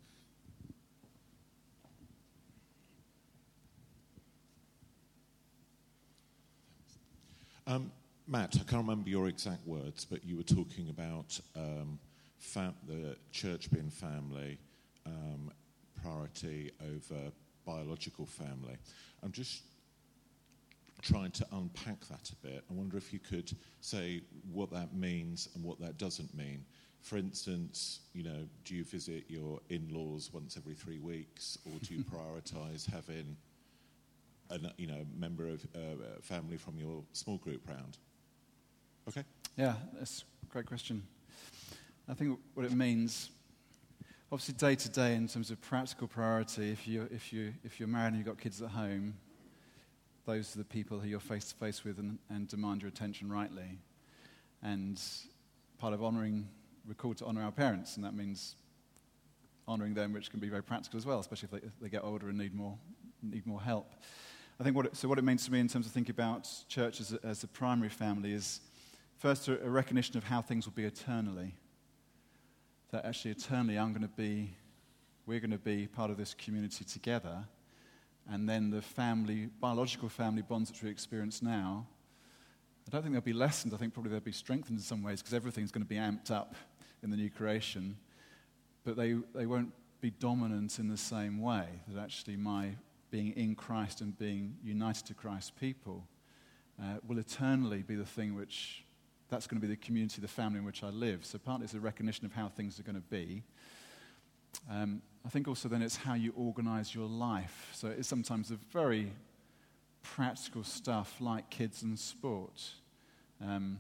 Um, Matt, I can't remember your exact words, but you were talking about um, fam- the church being family, um, priority over biological family. I'm just trying to unpack that a bit. I wonder if you could say what that means and what that doesn't mean. For instance, you know, do you visit your in-laws once every three weeks, or do you prioritise having a you know member of uh, family from your small group round? Okay. Yeah, that's a great question. I think what it means, obviously, day to day in terms of practical priority. If you if you if you're married and you've got kids at home, those are the people who you're face to face with and, and demand your attention rightly. And part of honouring, we're called to honour our parents, and that means honouring them, which can be very practical as well, especially if they, if they get older and need more need more help. I think what it, so. What it means to me in terms of thinking about church as a, as a primary family is first a, a recognition of how things will be eternally. That actually eternally, I'm going to be, we're going to be part of this community together. And then the family, biological family bonds that we experience now, I don't think they'll be lessened. I think probably they'll be strengthened in some ways because everything's going to be amped up in the new creation. But they, they won't be dominant in the same way. That actually my being in Christ and being united to Christ's people uh, will eternally be the thing which, that's going to be the community, the family in which I live. So partly it's a recognition of how things are going to be. Um, I think also then it's how you organize your life. So it's sometimes the very practical stuff like kids and sport. Um,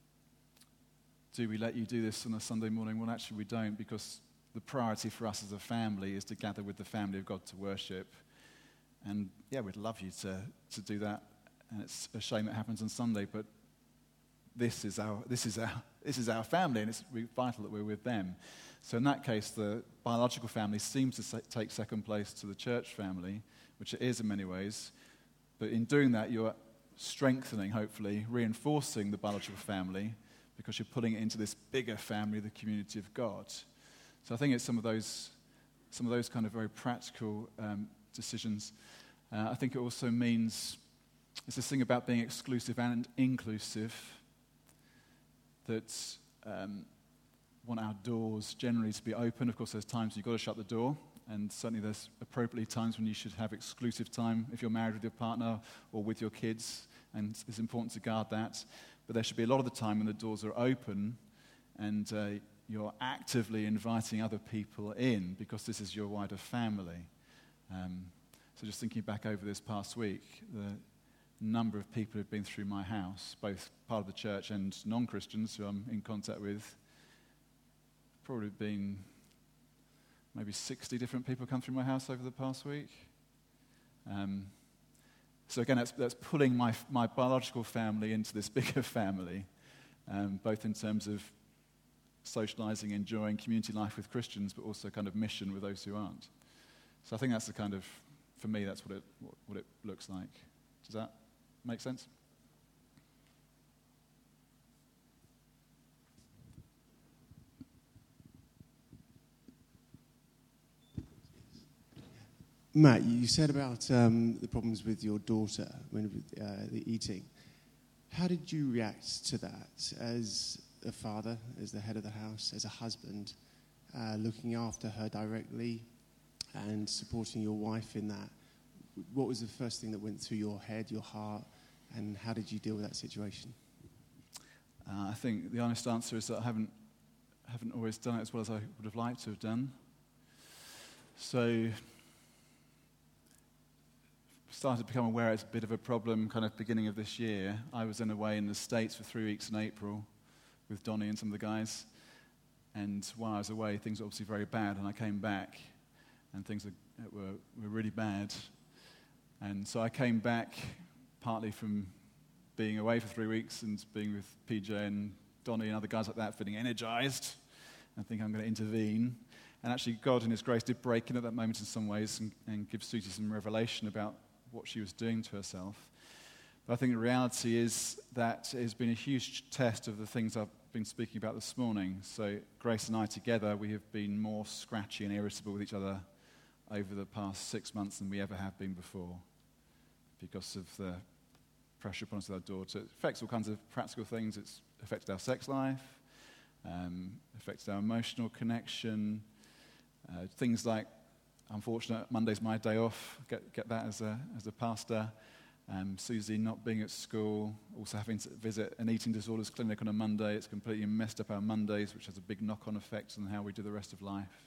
do we let you do this on a Sunday morning? Well, actually we don't, because the priority for us as a family is to gather with the family of God to worship. And yeah, we'd love you to, to do that. And it's a shame it happens on Sunday, but this is our this is our this is our family, and it's vital that we're with them. So in that case, the biological family seems to se- take second place to the church family, which it is in many ways. But in doing that, you're strengthening, hopefully, reinforcing the biological family because you're putting it into this bigger family, the community of God. So I think it's some of those, some of those kind of very practical um, decisions. Uh, I think it also means it's this thing about being exclusive and inclusive. That um, want our doors generally to be open. Of course, there's times you've got to shut the door, and certainly there's appropriately times when you should have exclusive time if you're married with your partner or with your kids, and it's important to guard that. But there should be a lot of the time when the doors are open and uh, you're actively inviting other people in because this is your wider family. Um, so just thinking back over this past week, the number of people who've been through my house, both part of the church and non-Christians who I'm in contact with. Probably been maybe sixty different people come through my house over the past week. Um, so again, that's, that's pulling my my biological family into this bigger family, um, both in terms of socializing, enjoying community life with Christians, but also kind of mission with those who aren't. So I think that's the kind of, for me, that's what it what, what it looks like. Does that make sense? Matt, you said about um, the problems with your daughter when uh, the eating. How did you react to that as a father, as the head of the house, as a husband, uh, looking after her directly and supporting your wife in that? What was the first thing that went through your head, your heart, and how did you deal with that situation? Uh, I think the honest answer is that I haven't haven't always done it as well as I would have liked to have done. So started to become aware it's a bit of a problem kind of beginning of this year. I was in away in the States for three weeks in April with Donnie and some of the guys. And while I was away, things were obviously very bad. And I came back and things were, were, were really bad. And so I came back partly from being away for three weeks and being with P J and Donnie and other guys like that, feeling energized and thinking I'm going to intervene. And actually God in his grace did break in at that moment in some ways and, and give Susie some revelation about what she was doing to herself. But I think the reality is that it has been a huge test of the things I've been speaking about this morning. So Grace and I together, we have been more scratchy and irritable with each other over the past six months than we ever have been before because of the pressure upon us with our daughter. It affects all kinds of practical things. It's affected our sex life, um, affected our emotional connection, uh, things like, unfortunate, Monday's my day off, get get that as a as a pastor. Um, Susie not being at school, also having to visit an eating disorders clinic on a Monday. It's completely messed up our Mondays, which has a big knock-on effect on how we do the rest of life.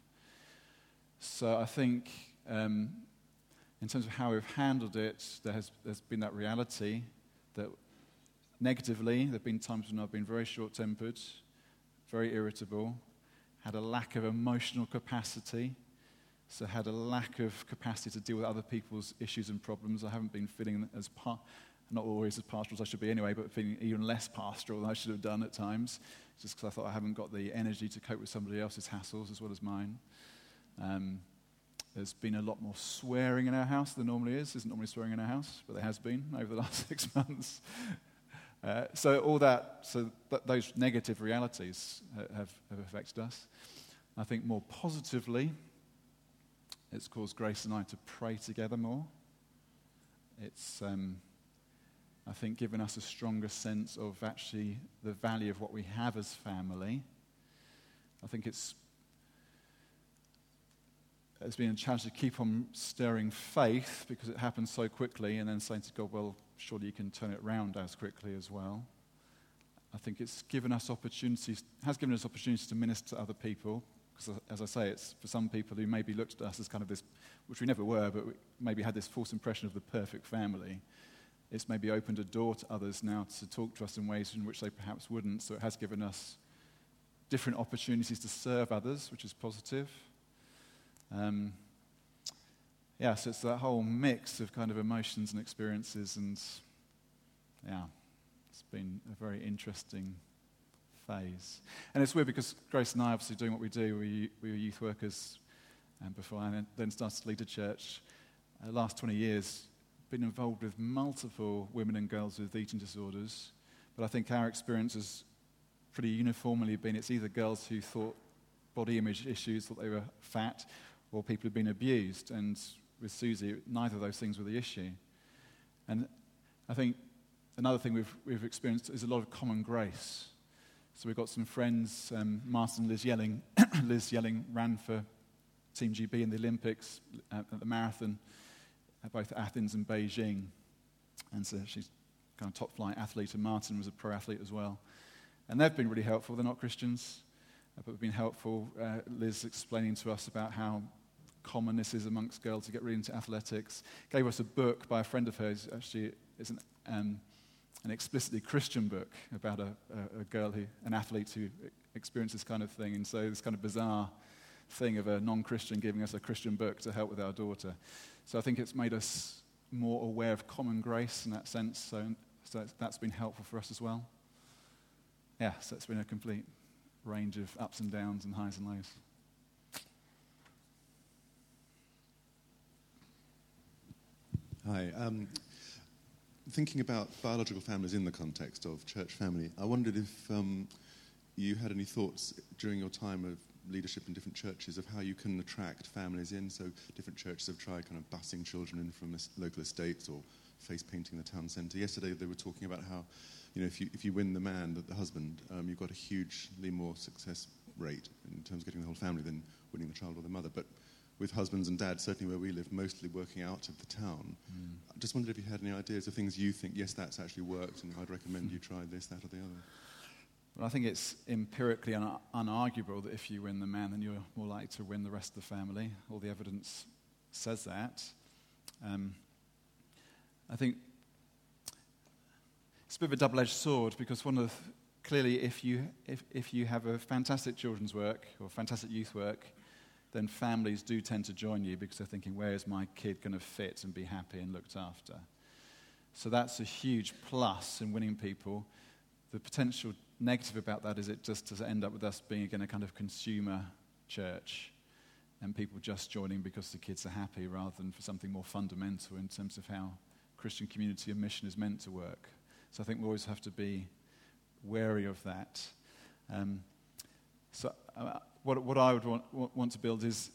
So I think um, in terms of how we've handled it, there has there's been that reality that negatively, there have been times when I've been very short-tempered, very irritable, had a lack of emotional capacity, so had a lack of capacity to deal with other people's issues and problems. I haven't been feeling as, par- not always as pastoral as I should be anyway, but feeling even less pastoral than I should have done at times, just because I thought I haven't got the energy to cope with somebody else's hassles as well as mine. Um, there's been a lot more swearing in our house than there normally is. There isn't normally swearing in our house, but there has been over the last six months. Uh, so all that, so th- those negative realities uh, have, have affected us. I think more positively, it's caused Grace and I to pray together more. It's, um, I think, given us a stronger sense of actually the value of what we have as family. I think it's it's been a challenge to keep on stirring faith because it happens so quickly, and then saying to God, well, surely you can turn it around as quickly as well. I think it's given us opportunities, has given us opportunities to minister to other people. Because, as I say, it's for some people who maybe looked at us as kind of this, which we never were, but we maybe had this false impression of the perfect family. It's maybe opened a door to others now to talk to us in ways in which they perhaps wouldn't. So it has given us different opportunities to serve others, which is positive. Um, yeah, so it's that whole mix of kind of emotions and experiences, and yeah, it's been a very interesting phase. And it's weird because Grace and I obviously doing what we do, we, we were youth workers um, before I then started to lead a church. Uh, the last twenty years, been involved with multiple women and girls with eating disorders, but I think our experience has pretty uniformly been it's either girls who thought body image issues, thought they were fat, or people who've been abused. And with Susie, neither of those things were the issue. And I think another thing we've, we've experienced is a lot of common grace. So we've got some friends, um, Martin and Liz Yelling. Liz Yelling ran for Team G B in the Olympics at, at the marathon, at both Athens and Beijing. And so she's kind of top flight athlete, and Martin was a pro athlete as well. And they've been really helpful. They're not Christians, uh, but they've been helpful. Uh, Liz explaining to us about how common this is amongst girls to get really into athletics. Gave us a book by a friend of hers. Actually, it's an um, an explicitly Christian book about a, a, a girl, who, an athlete who experienced this kind of thing. And so this kind of bizarre thing of a non-Christian giving us a Christian book to help with our daughter. So I think it's made us more aware of common grace in that sense. So, so that's been helpful for us as well. Yeah, so it's been a complete range of ups and downs and highs and lows. Hi. Um, thinking about biological families in the context of church family, I wondered if um, you had any thoughts during your time of leadership in different churches of how you can attract families in. So different churches have tried kind of busing children in from local estates or face painting the town centre. Yesterday they were talking about how, you know, if you if you win the man, the, the husband, um, you've got a hugely more success rate in terms of getting the whole family than winning the child or the mother. But with husbands and dads, certainly where we live, mostly working out of the town. Mm. I just wondered if you had any ideas of things you think, yes, that's actually worked, and I'd recommend you try this, that, or the other. Well, I think it's empirically un- unarguable that if you win the man, then you're more likely to win the rest of the family. All the evidence says that. Um, I think it's a bit of a double-edged sword, because one of the, clearly, if you if if you have a fantastic children's work or fantastic youth work, then families do tend to join you because they're thinking, where is my kid going to fit and be happy and looked after? So that's a huge plus in winning people. The potential negative about that is it just does end up with us being, again, a kind of consumer church and people just joining because the kids are happy rather than for something more fundamental in terms of how Christian community and mission is meant to work. So I think we always have to be wary of that. Um, so uh, what, what I would want, want to build is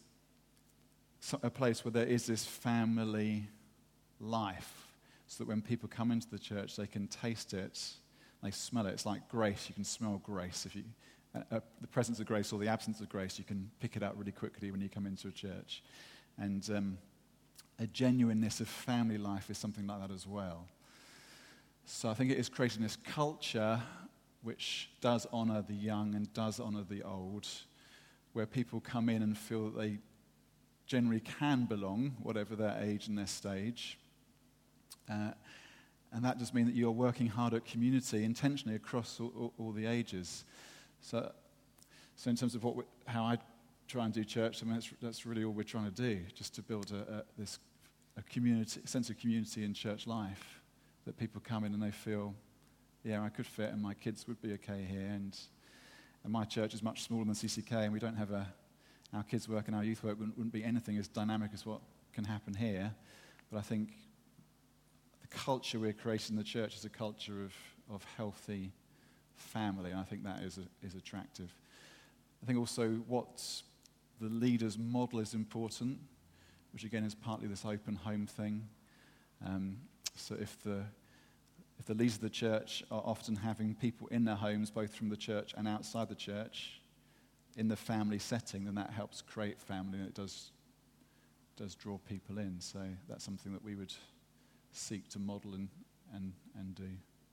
a place where there is this family life, so that when people come into the church, they can taste it, they smell it. It's like grace. You can smell grace. If you, uh, uh, the presence of grace or the absence of grace, you can pick it out really quickly when you come into a church. And um, a genuineness of family life is something like that as well. So I think it is creating this culture which does honour the young and does honour the old, where people come in and feel that they generally can belong, whatever their age and their stage. Uh, and that does mean that you're working hard at community intentionally across all, all, all the ages. So, so in terms of what we, how I try and do church, I mean, that's, that's really all we're trying to do, just to build a, a, this a community, a sense of community in church life, that people come in and they feel, yeah, I could fit, and my kids would be okay here, and and my church is much smaller than C C K, and we don't have a, our kids' work and our youth work wouldn't, wouldn't be anything as dynamic as what can happen here. But I think the culture we're creating in the church is a culture of, of healthy family, and I think that is a, is attractive. I think also what the leader's model is important, which again is partly this open home thing. Um, so if the If the leaders of the church are often having people in their homes, both from the church and outside the church, in the family setting, then that helps create family, and it does does draw people in. So that's something that we would seek to model and and, and do.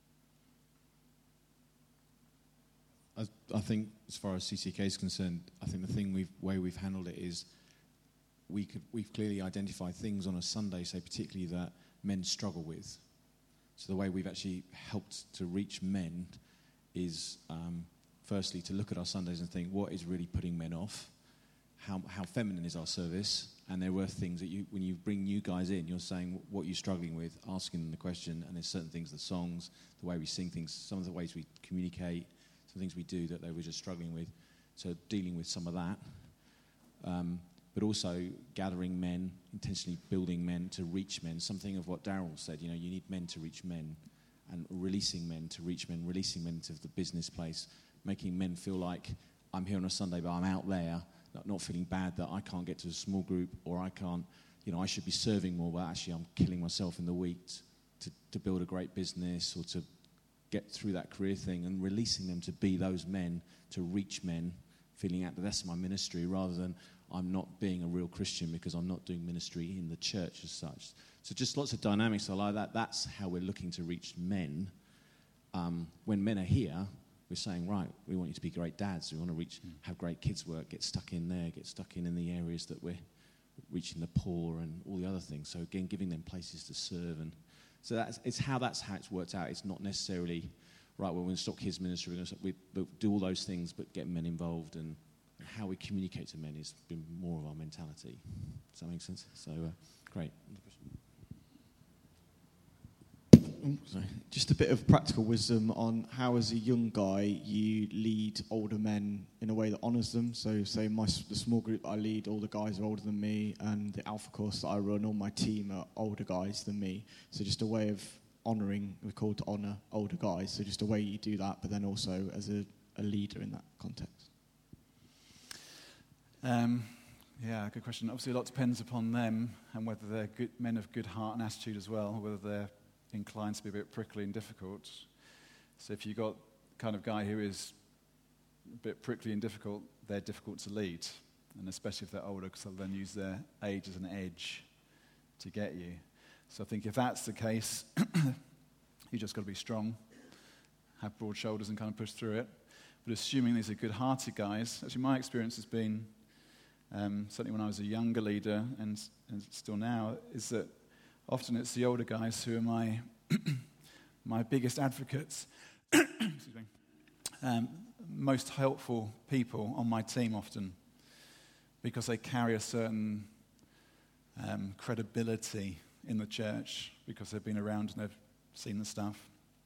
I, I think as far as C C K is concerned, I think the thing we've way we've handled it is we could we've clearly identified things on a Sunday, say particularly that men struggle with. So the way we've actually helped to reach men is, um, firstly, to look at our Sundays and think, what is really putting men off? How how feminine is our service? And there were things that you, when you bring new guys in, you're saying what you're struggling with, asking them the question, and there's certain things, the songs, the way we sing things, some of the ways we communicate, some things we do that they were just struggling with. So dealing with some of that. Um, but also gathering men, intentionally building men to reach men. Something of what Darryl said, you know, you need men to reach men, and releasing men to reach men, releasing men to the business place, making men feel like I'm here on a Sunday, but I'm out there, not, not feeling bad that I can't get to a small group, or I can't, you know, I should be serving more, but actually I'm killing myself in the week to, to build a great business or to get through that career thing, and releasing them to be those men, to reach men, feeling out that that's my ministry, rather than I'm not being a real Christian because I'm not doing ministry in the church as such. So just lots of dynamics like that. That's how we're looking to reach men. Um, when men are here, we're saying, right, we want you to be great dads. We want to reach, have great kids work, get stuck in there, get stuck in in the areas that we're reaching the poor and all the other things. So again, giving them places to serve. And So that's it's how that's how it's worked out. It's not necessarily right. Well, we're going to stop kids ministry. We're going to we, we do all those things, but get men involved, and, and how we communicate to men has been more of our mentality. Does that make sense? So uh, great. Oh, sorry. Just a bit of practical wisdom on how, as a young guy, you lead older men in a way that honours them. So, say my the small group that I lead, all the guys are older than me, and the Alpha course that I run, all my team are older guys than me. So, just a way of honouring. We're called to honour older guys. So, just a way you do that, but then also as a, a leader in that context. Um, yeah, good question. Obviously, a lot depends upon them and whether they're good, men of good heart and attitude as well, whether they're inclined to be a bit prickly and difficult. So if you've got the kind of guy who is a bit prickly and difficult, they're difficult to lead, and especially if they're older, because they'll then use their age as an edge to get you. So I think if that's the case, you just got to be strong, have broad shoulders and kind of push through it. But assuming these are good-hearted guys, actually my experience has been, um, certainly when I was a younger leader and, and still now, is that often it's the older guys who are my my biggest advocates, excuse me, um, most helpful people on my team often, because they carry a certain um, credibility in the church, because they've been around and they've seen the stuff.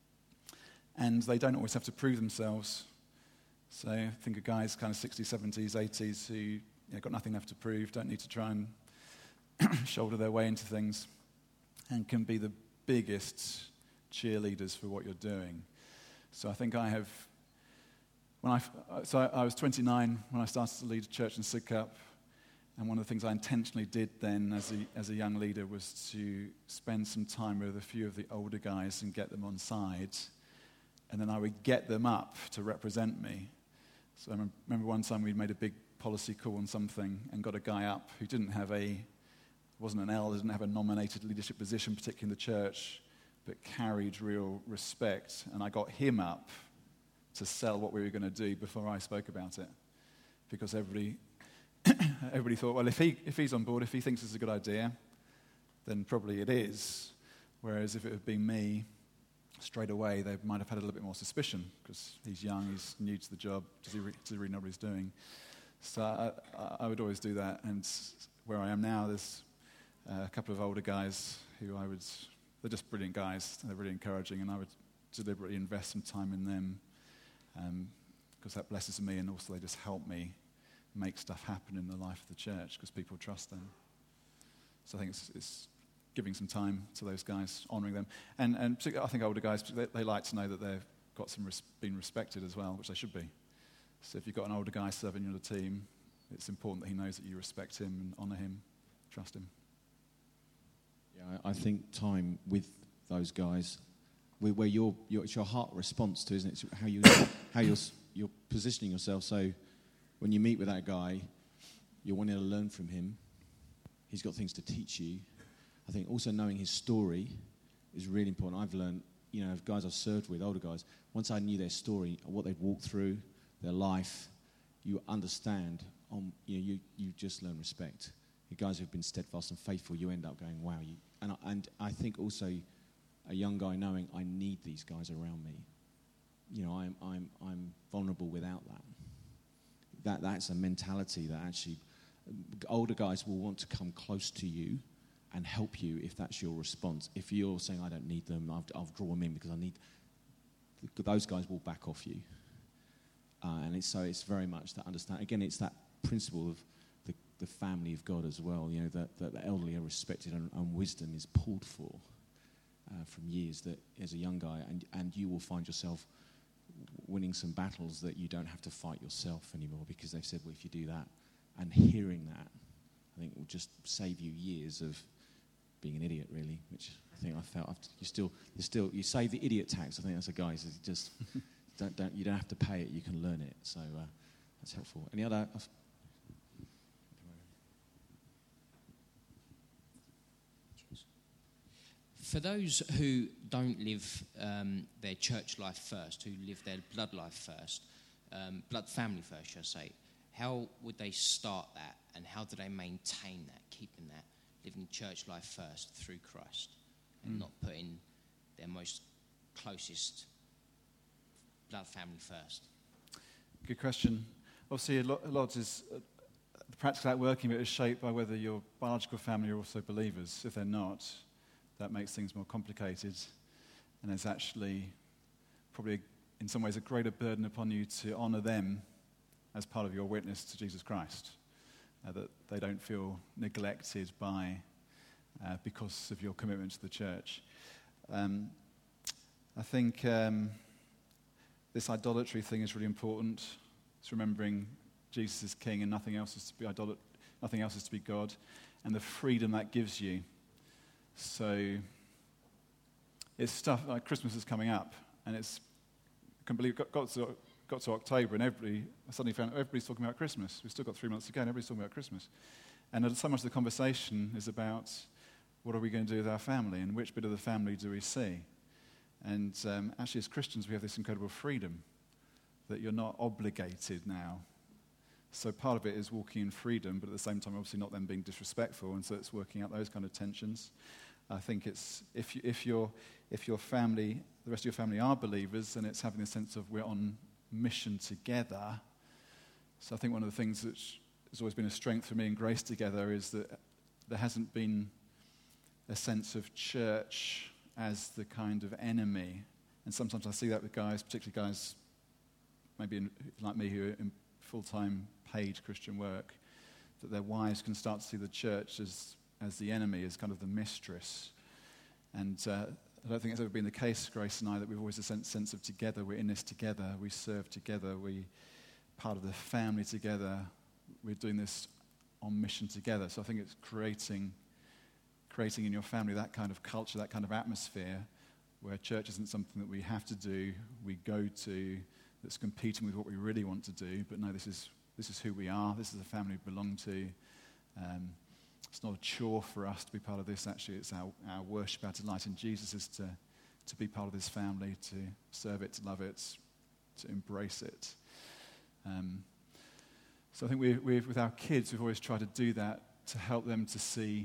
And they don't always have to prove themselves. So I think of guys kind of sixties, seventies, eighties who you know, got nothing left to prove, don't need to try and shoulder their way into things, and can be the biggest cheerleaders for what you're doing. So I think I have, when I, so I, I was twenty-nine when I started to lead a church in Sidcup, and one of the things I intentionally did then as a, as a young leader was to spend some time with a few of the older guys and get them on side, and then I would get them up to represent me. So I remember one time we made a big policy call on something and got a guy up who didn't have a wasn't an elder, didn't have a nominated leadership position, particularly in the church, but carried real respect. And I got him up to sell what we were going to do before I spoke about it. Because everybody everybody thought, well, if he if he's on board, if he thinks it's a good idea, then probably it is. Whereas if it had been me, straight away, they might have had a little bit more suspicion, because he's young, he's new to the job, does he, re- does he really know what he's doing? So I, I would always do that. And where I am now, there's Uh, a couple of older guys who I would, they're just brilliant guys, they're really encouraging, and I would deliberately invest some time in them, because um, that blesses me, and also they just help me make stuff happen in the life of the church, because people trust them. So I think it's, it's giving some time to those guys, honouring them, and, and particularly I think older guys, they, they like to know that they've got some res- being respected as well, which they should be. So if you've got an older guy serving you on the team, it's important that he knows that you respect him and honour him, trust him. Yeah, I think time with those guys, where your, your it's your heart response to, isn't it? It's how you how you're you're positioning yourself. So when you meet with that guy, you're wanting to learn from him. He's got things to teach you. I think also knowing his story is really important. I've learned, you know, guys I've served with, older guys. Once I knew their story, what they'd walked through, their life, you understand. On you know, you you just learn respect. The guys who've been steadfast and faithful, you end up going, wow. You, and, I, and I think also a young guy knowing I need these guys around me. You know, I'm I'm I'm vulnerable without that. That that's a mentality that actually older guys will want to come close to you and help you if that's your response. If you're saying I don't need them, I'll, I'll draw them in because I need. Those guys will back off you. Uh, and it's, so it's very much that understand. Again, it's that principle of the, the family of God as well. You know that, that the elderly are respected and, and wisdom is pulled for uh, from years. That as a young guy, and and you will find yourself winning some battles that you don't have to fight yourself anymore because they've said, well, if you do that, and hearing that, I think will just save you years of being an idiot, really. Which I think I felt after you still you still you save the idiot tax. I think that's a guys. It's just don't don't you don't have to pay it. You can learn it. So uh, that's helpful. Any other? Uh, For those who don't live um, their church life first, who live their blood life first, um, blood family first, shall I say, how would they start that, and how do they maintain that, keeping that, living church life first through Christ? and Mm. not putting their most closest blood family first? Good question. Obviously, a lot, a lot is uh, the practical outworking of it is shaped by whether your biological family are also believers. If they're not, that makes things more complicated, and it's actually probably in some ways a greater burden upon you to honour them as part of your witness to Jesus Christ, uh, that they don't feel neglected by uh, because of your commitment to the church. Um, I think um, this idolatry thing is really important. It's remembering Jesus is King and nothing else is to be idolat- nothing else is to be God, and the freedom that gives you. So it's stuff like Christmas is coming up, and it's I can believe got, got to got to October, and everybody I suddenly found everybody's talking about Christmas. We've still got three months to go, and everybody's talking about Christmas. And so much of the conversation is about what are we going to do with our family, and which bit of the family do we see? And um, actually, as Christians, we have this incredible freedom that you're not obligated now. So part of it is walking in freedom, but at the same time, obviously not then being disrespectful, and so it's working out those kind of tensions. I think it's if you, if your if your family, the rest of your family are believers, then it's having a sense of we're on mission together. So I think one of the things that has always been a strength for me in Grace Together is that there hasn't been a sense of church as the kind of enemy. And sometimes I see that with guys, particularly guys maybe in, like me who are in full-time paid Christian work, that their wives can start to see the church as, as the enemy, as kind of the mistress. And uh, I don't think it's ever been the case, Grace and I, that we've always a sense, sense of together, we're in this together, we serve together, we're part of the family together, we're doing this on mission together. So I think it's creating creating in your family that kind of culture, that kind of atmosphere where church isn't something that we have to do, we go to, that's competing with what we really want to do, but no, this is this is who we are, this is the family we belong to. Um, it's not a chore for us to be part of this, actually it's our, our worship, our delight in Jesus is to, to be part of this family, to serve it, to love it, to embrace it. Um, so I think we, we've, with our kids, we've always tried to do that to help them to see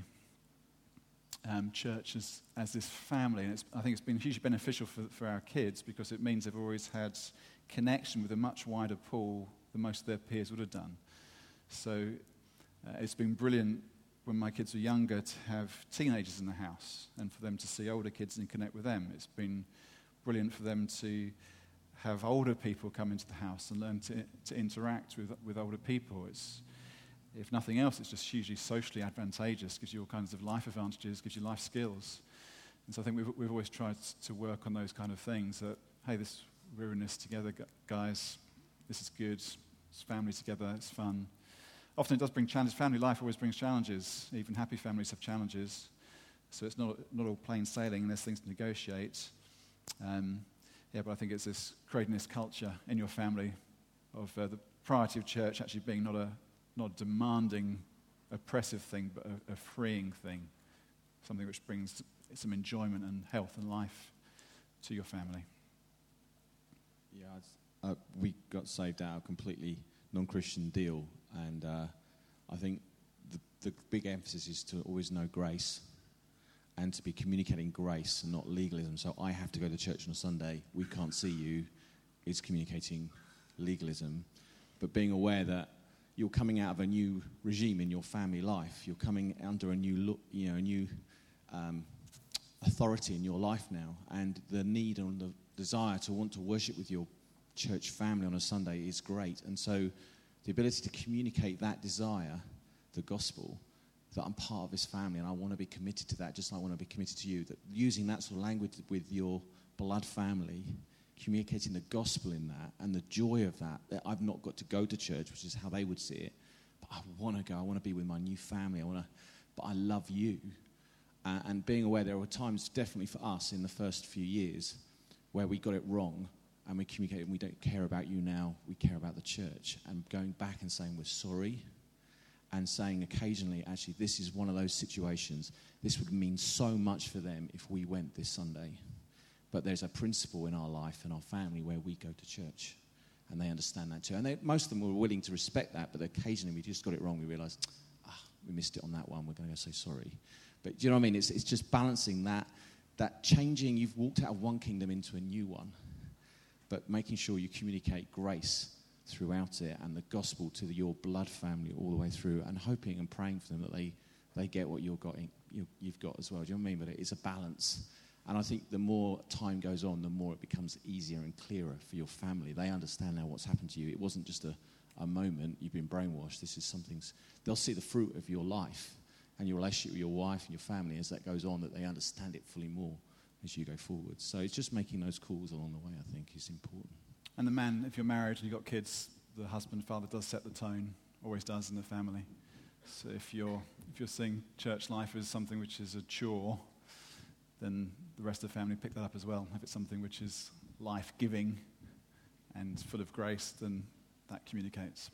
Um, church as, as this family, and it's, I think it's been hugely beneficial for, for our kids because it means they've always had connection with a much wider pool than most of their peers would have done. So uh, it's been brilliant when my kids were younger to have teenagers in the house and for them to see older kids and connect with them. It's been brilliant for them to have older people come into the house and learn to, to interact with, with older people. It's If nothing else, it's just hugely socially advantageous, gives you all kinds of life advantages, gives you life skills. And so I think we've, we've always tried to work on those kind of things that, hey, this, we're in this together, guys. This is good. It's family together. It's fun. Often it does bring challenges. Family life always brings challenges. Even happy families have challenges. So it's not, not all plain sailing and there's things to negotiate. Um, yeah, but I think it's this creating this culture in your family of uh, the priority of church actually being not a not a demanding, oppressive thing, but a, a freeing thing, something which brings some enjoyment and health and life to your family. Yeah, it's, uh, we got saved out of a completely non-Christian deal, and uh, I think the, the big emphasis is to always know grace and to be communicating grace and not legalism. So I have to go to church on a Sunday, we can't see you, is communicating legalism, but being aware that you're coming out of a new regime in your family life. You're coming under a new, look, you know, a new um, authority in your life now, and the need and the desire to want to worship with your church family on a Sunday is great. And so, the ability to communicate that desire, the gospel, that I'm part of this family and I want to be committed to that, just like I want to be committed to you. That using that sort of language with your blood family, communicating the gospel in that and the joy of that, that I've not got to go to church, which is how they would see it, but I want to go, I want to be with my new family, I want to, but I love you. Uh, and being aware there were times, definitely for us in the first few years, where we got it wrong and we communicated, we don't care about you now, we care about the church, and going back and saying we're sorry, and saying occasionally, actually, this is one of those situations, this would mean so much for them if we went this Sunday. But there's a principle in our life and our family where we go to church, and they understand that too. And they, most of them were willing to respect that, but occasionally we just got it wrong. We realised, ah, we missed it on that one. We're going to go say sorry. But do you know what I mean? It's, it's just balancing that that changing, you've walked out of one kingdom into a new one, but making sure you communicate grace throughout it and the gospel to the, your blood family all the way through, and hoping and praying for them that they, they get what you've got, in, you, you've got as well. Do you know what I mean? But it is a balance. And I think the more time goes on, the more it becomes easier and clearer for your family. They understand now what's happened to you. It wasn't just a, a moment. You've been brainwashed. This is something... They'll see the fruit of your life and your relationship with your wife and your family as that goes on, that they understand it fully more as you go forward. So it's just making those calls along the way, I think, is important. And the man, if you're married and you've got kids, the husband, father does set the tone, always does in the family. So if you're if you're seeing church life as something which is a chore, then the rest of the family pick that up as well. If it's something which is life-giving and full of grace, then that communicates.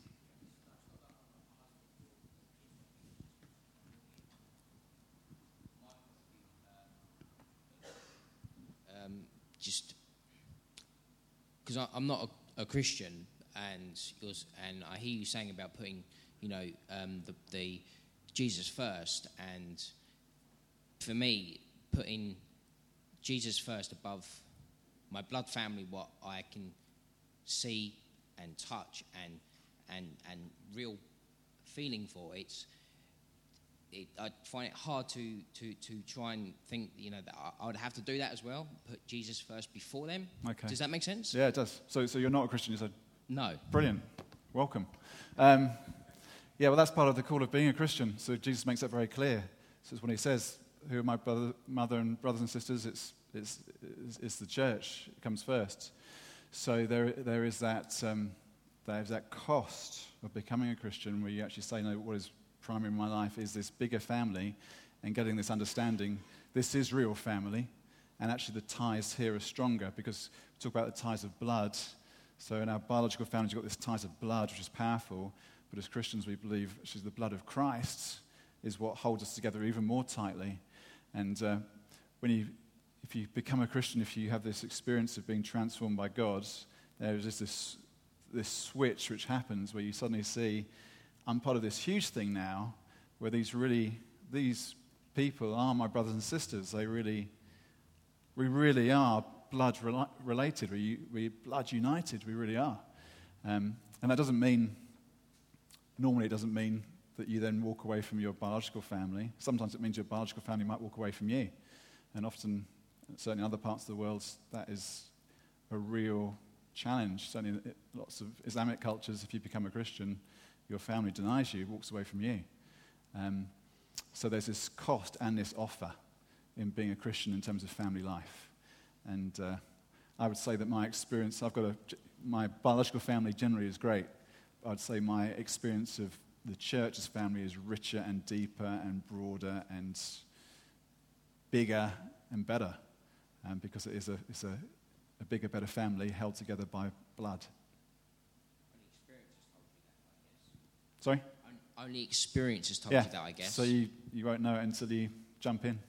Um, just because I'm not a, a Christian, and you're, and I hear you saying about putting, you know, um, the, the Jesus first, and for me, putting Jesus first above my blood family, what I can see and touch and and and real feeling for, it's it, I find it hard to, to, to try and think, you know, that I, I would have to do that as well, put Jesus first before them. Okay. Does that make sense? Yeah, it does. So so you're not a Christian, you said? No. Brilliant. Welcome. Um, yeah, well, that's part of the call of being a Christian. So Jesus makes that very clear. So it's when he says, who are my brother, mother and brothers and sisters, it's, it's, it's, it's the church. It comes first. So there there is that um, there is that cost of becoming a Christian, where you actually say, no, what is primary in my life is this bigger family, and getting this understanding, this is real family, and actually the ties here are stronger, because we talk about the ties of blood. So in our biological families, you've got this ties of blood, which is powerful, but as Christians we believe actually the blood of Christ is what holds us together even more tightly. And uh, when you, if you become a Christian, if you have this experience of being transformed by God, there is just this, this switch which happens where you suddenly see, I'm part of this huge thing now, where these really, these people are my brothers and sisters. They really, we really are blood rela- related. We, we blood united. We really are. Um, and that doesn't mean, normally it doesn't mean that you then walk away from your biological family. Sometimes it means your biological family might walk away from you. And often, certainly in other parts of the world, that is a real challenge. Certainly in lots of Islamic cultures, if you become a Christian, your family denies you, walks away from you. Um, so there's this cost and this offer in being a Christian in terms of family life. And uh, I would say that my experience, I've got a, my biological family generally is great. I'd say my experience of the church as family is richer and deeper and broader and bigger and better, um, because it is a, it's a, a bigger, better family held together by blood. Sorry? Only experience has told yeah. you that, I guess. So you, you won't know it until you jump in.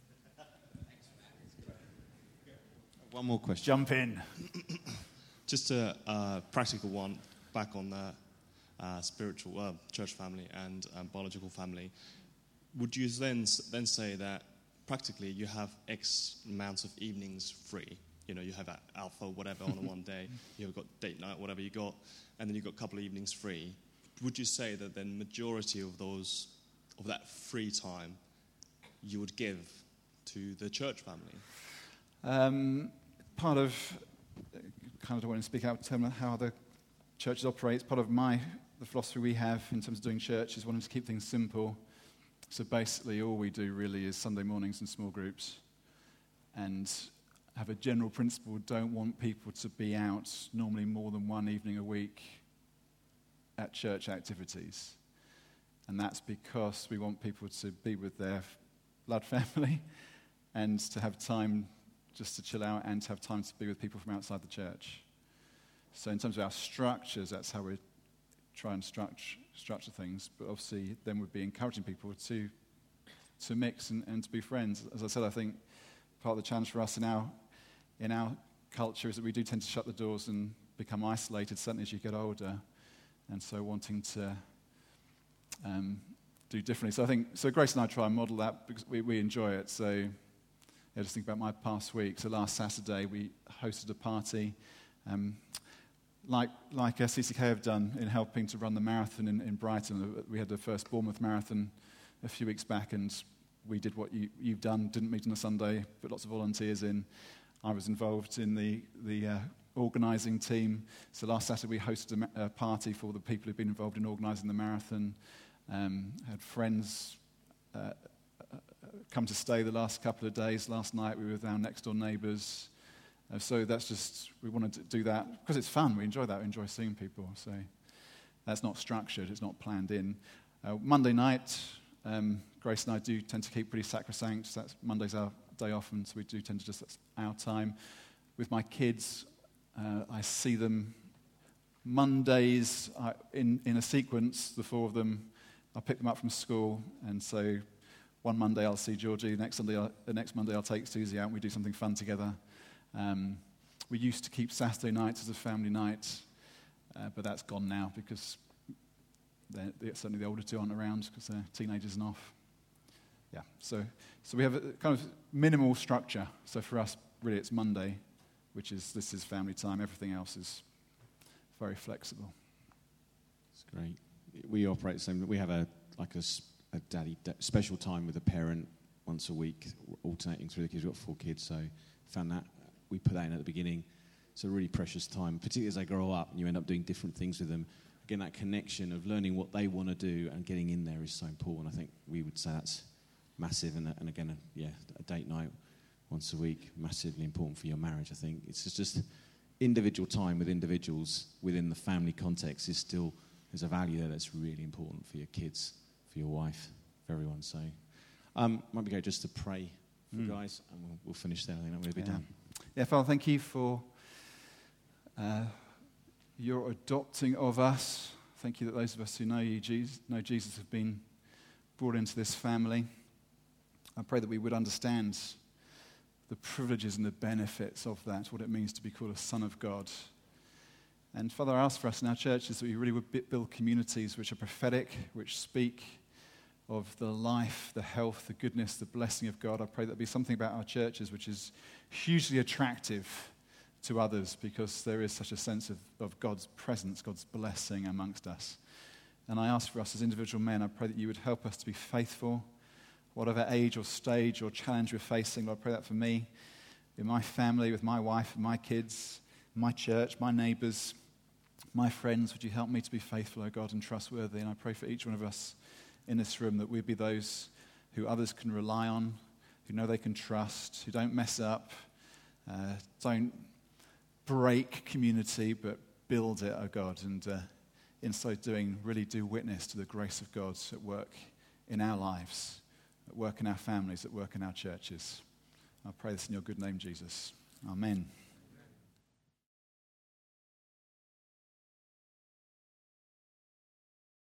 One more question. Jump in. Just a uh, practical one, back on the uh, spiritual uh, church family and um, biological family. Would you then then say that practically you have X amounts of evenings free? You know, you have alpha, whatever, on a one day. You've got date night, whatever you got, and then you've got a couple of evenings free. Would you say that then majority of those, of that free time, you would give to the church family? Um, part of, kind of don't want to speak out in terms of how the churches operate. Part of my, the philosophy we have in terms of doing church is wanting to keep things simple. So basically all we do really is Sunday mornings and small groups, and have a general principle, don't want people to be out normally more than one evening a week at church activities. And that's because we want people to be with their blood family and to have time just to chill out and to have time to be with people from outside the church. So in terms of our structures, that's how we try and structure, structure things. But obviously then we'd be encouraging people to to mix and, and to be friends. As I said, I think part of the challenge for us in our, in our culture is that we do tend to shut the doors and become isolated, certainly as you get older. And so wanting to um, do differently. So I think, so Grace and I try and model that because we, we enjoy it. So yeah, just think about my past week. So last Saturday we hosted a party, um, like like C C K have done in helping to run the marathon in, in Brighton. We had the first Bournemouth Marathon a few weeks back, and we did what you, you've done. Didn't meet on a Sunday, put lots of volunteers in. I was involved in the the uh, organising team. So last Saturday we hosted a, a party for the people who've been involved in organising the marathon. Um, had friends uh, come to stay the last couple of days. Last night we were with our next door neighbours. Uh, so that's just, we wanted to do that because it's fun. We enjoy that. We enjoy seeing people. So that's not structured. It's not planned in. Uh, Monday night, um, Grace and I do tend to keep pretty sacrosanct. So that's Monday's our day off, and so we do tend to just, that's our time. With my kids, uh, I see them Mondays I, in, in a sequence, the four of them. I'll pick them up from school, and so one Monday I'll see Georgie, the next, Sunday I'll, the next Monday I'll take Susie out and we do something fun together. Um, we used to keep Saturday nights as a family night, uh, but that's gone now because they're, they're, certainly the older two aren't around because they're teenagers and off. Yeah, so so we have a kind of minimal structure. So for us, really, it's Monday, which is, this is family time. Everything else is very flexible. It's great. We operate the same. We have a like a, a daddy da- special time with a parent once a week, alternating through the kids. We've got four kids, so found that we put that in at the beginning. It's a really precious time, particularly as they grow up and you end up doing different things with them. Again, that connection of learning what they want to do and getting in there is so important. I think we would say that's massive. And, and again, a, yeah, a date night once a week, massively important for your marriage, I think. It's just, just individual time with individuals within the family context is still, there's a value there that's really important for your kids, for your wife, for everyone. So um, might be great just to pray for mm. guys, and we'll, we'll finish there. I think that will be yeah. done. Yeah, Father, thank you for uh, your adopting of us. Thank you that those of us who know you, Jesus, know Jesus, have been brought into this family. I pray that we would understand the privileges and the benefits of that, what it means to be called a son of God. And Father, I ask for us in our churches that we really would build communities which are prophetic, which speak of the life, the health, the goodness, the blessing of God. I pray that there be something about our churches which is hugely attractive to others because there is such a sense of, of God's presence, God's blessing amongst us. And I ask for us as individual men, I pray that you would help us to be faithful, whatever age or stage or challenge we're facing. Lord, I pray that for me, in my family, with my wife and my kids, my church, my neighbours, my friends. Would you help me to be faithful, O God, and trustworthy? And I pray for each one of us in this room that we'd be those who others can rely on, who know they can trust, who don't mess up, uh, don't break community, but build it, O God. And uh, in so doing, really do witness to the grace of God at work in our lives, at work in our families, at work in our churches. I pray this in your good name, Jesus. Amen.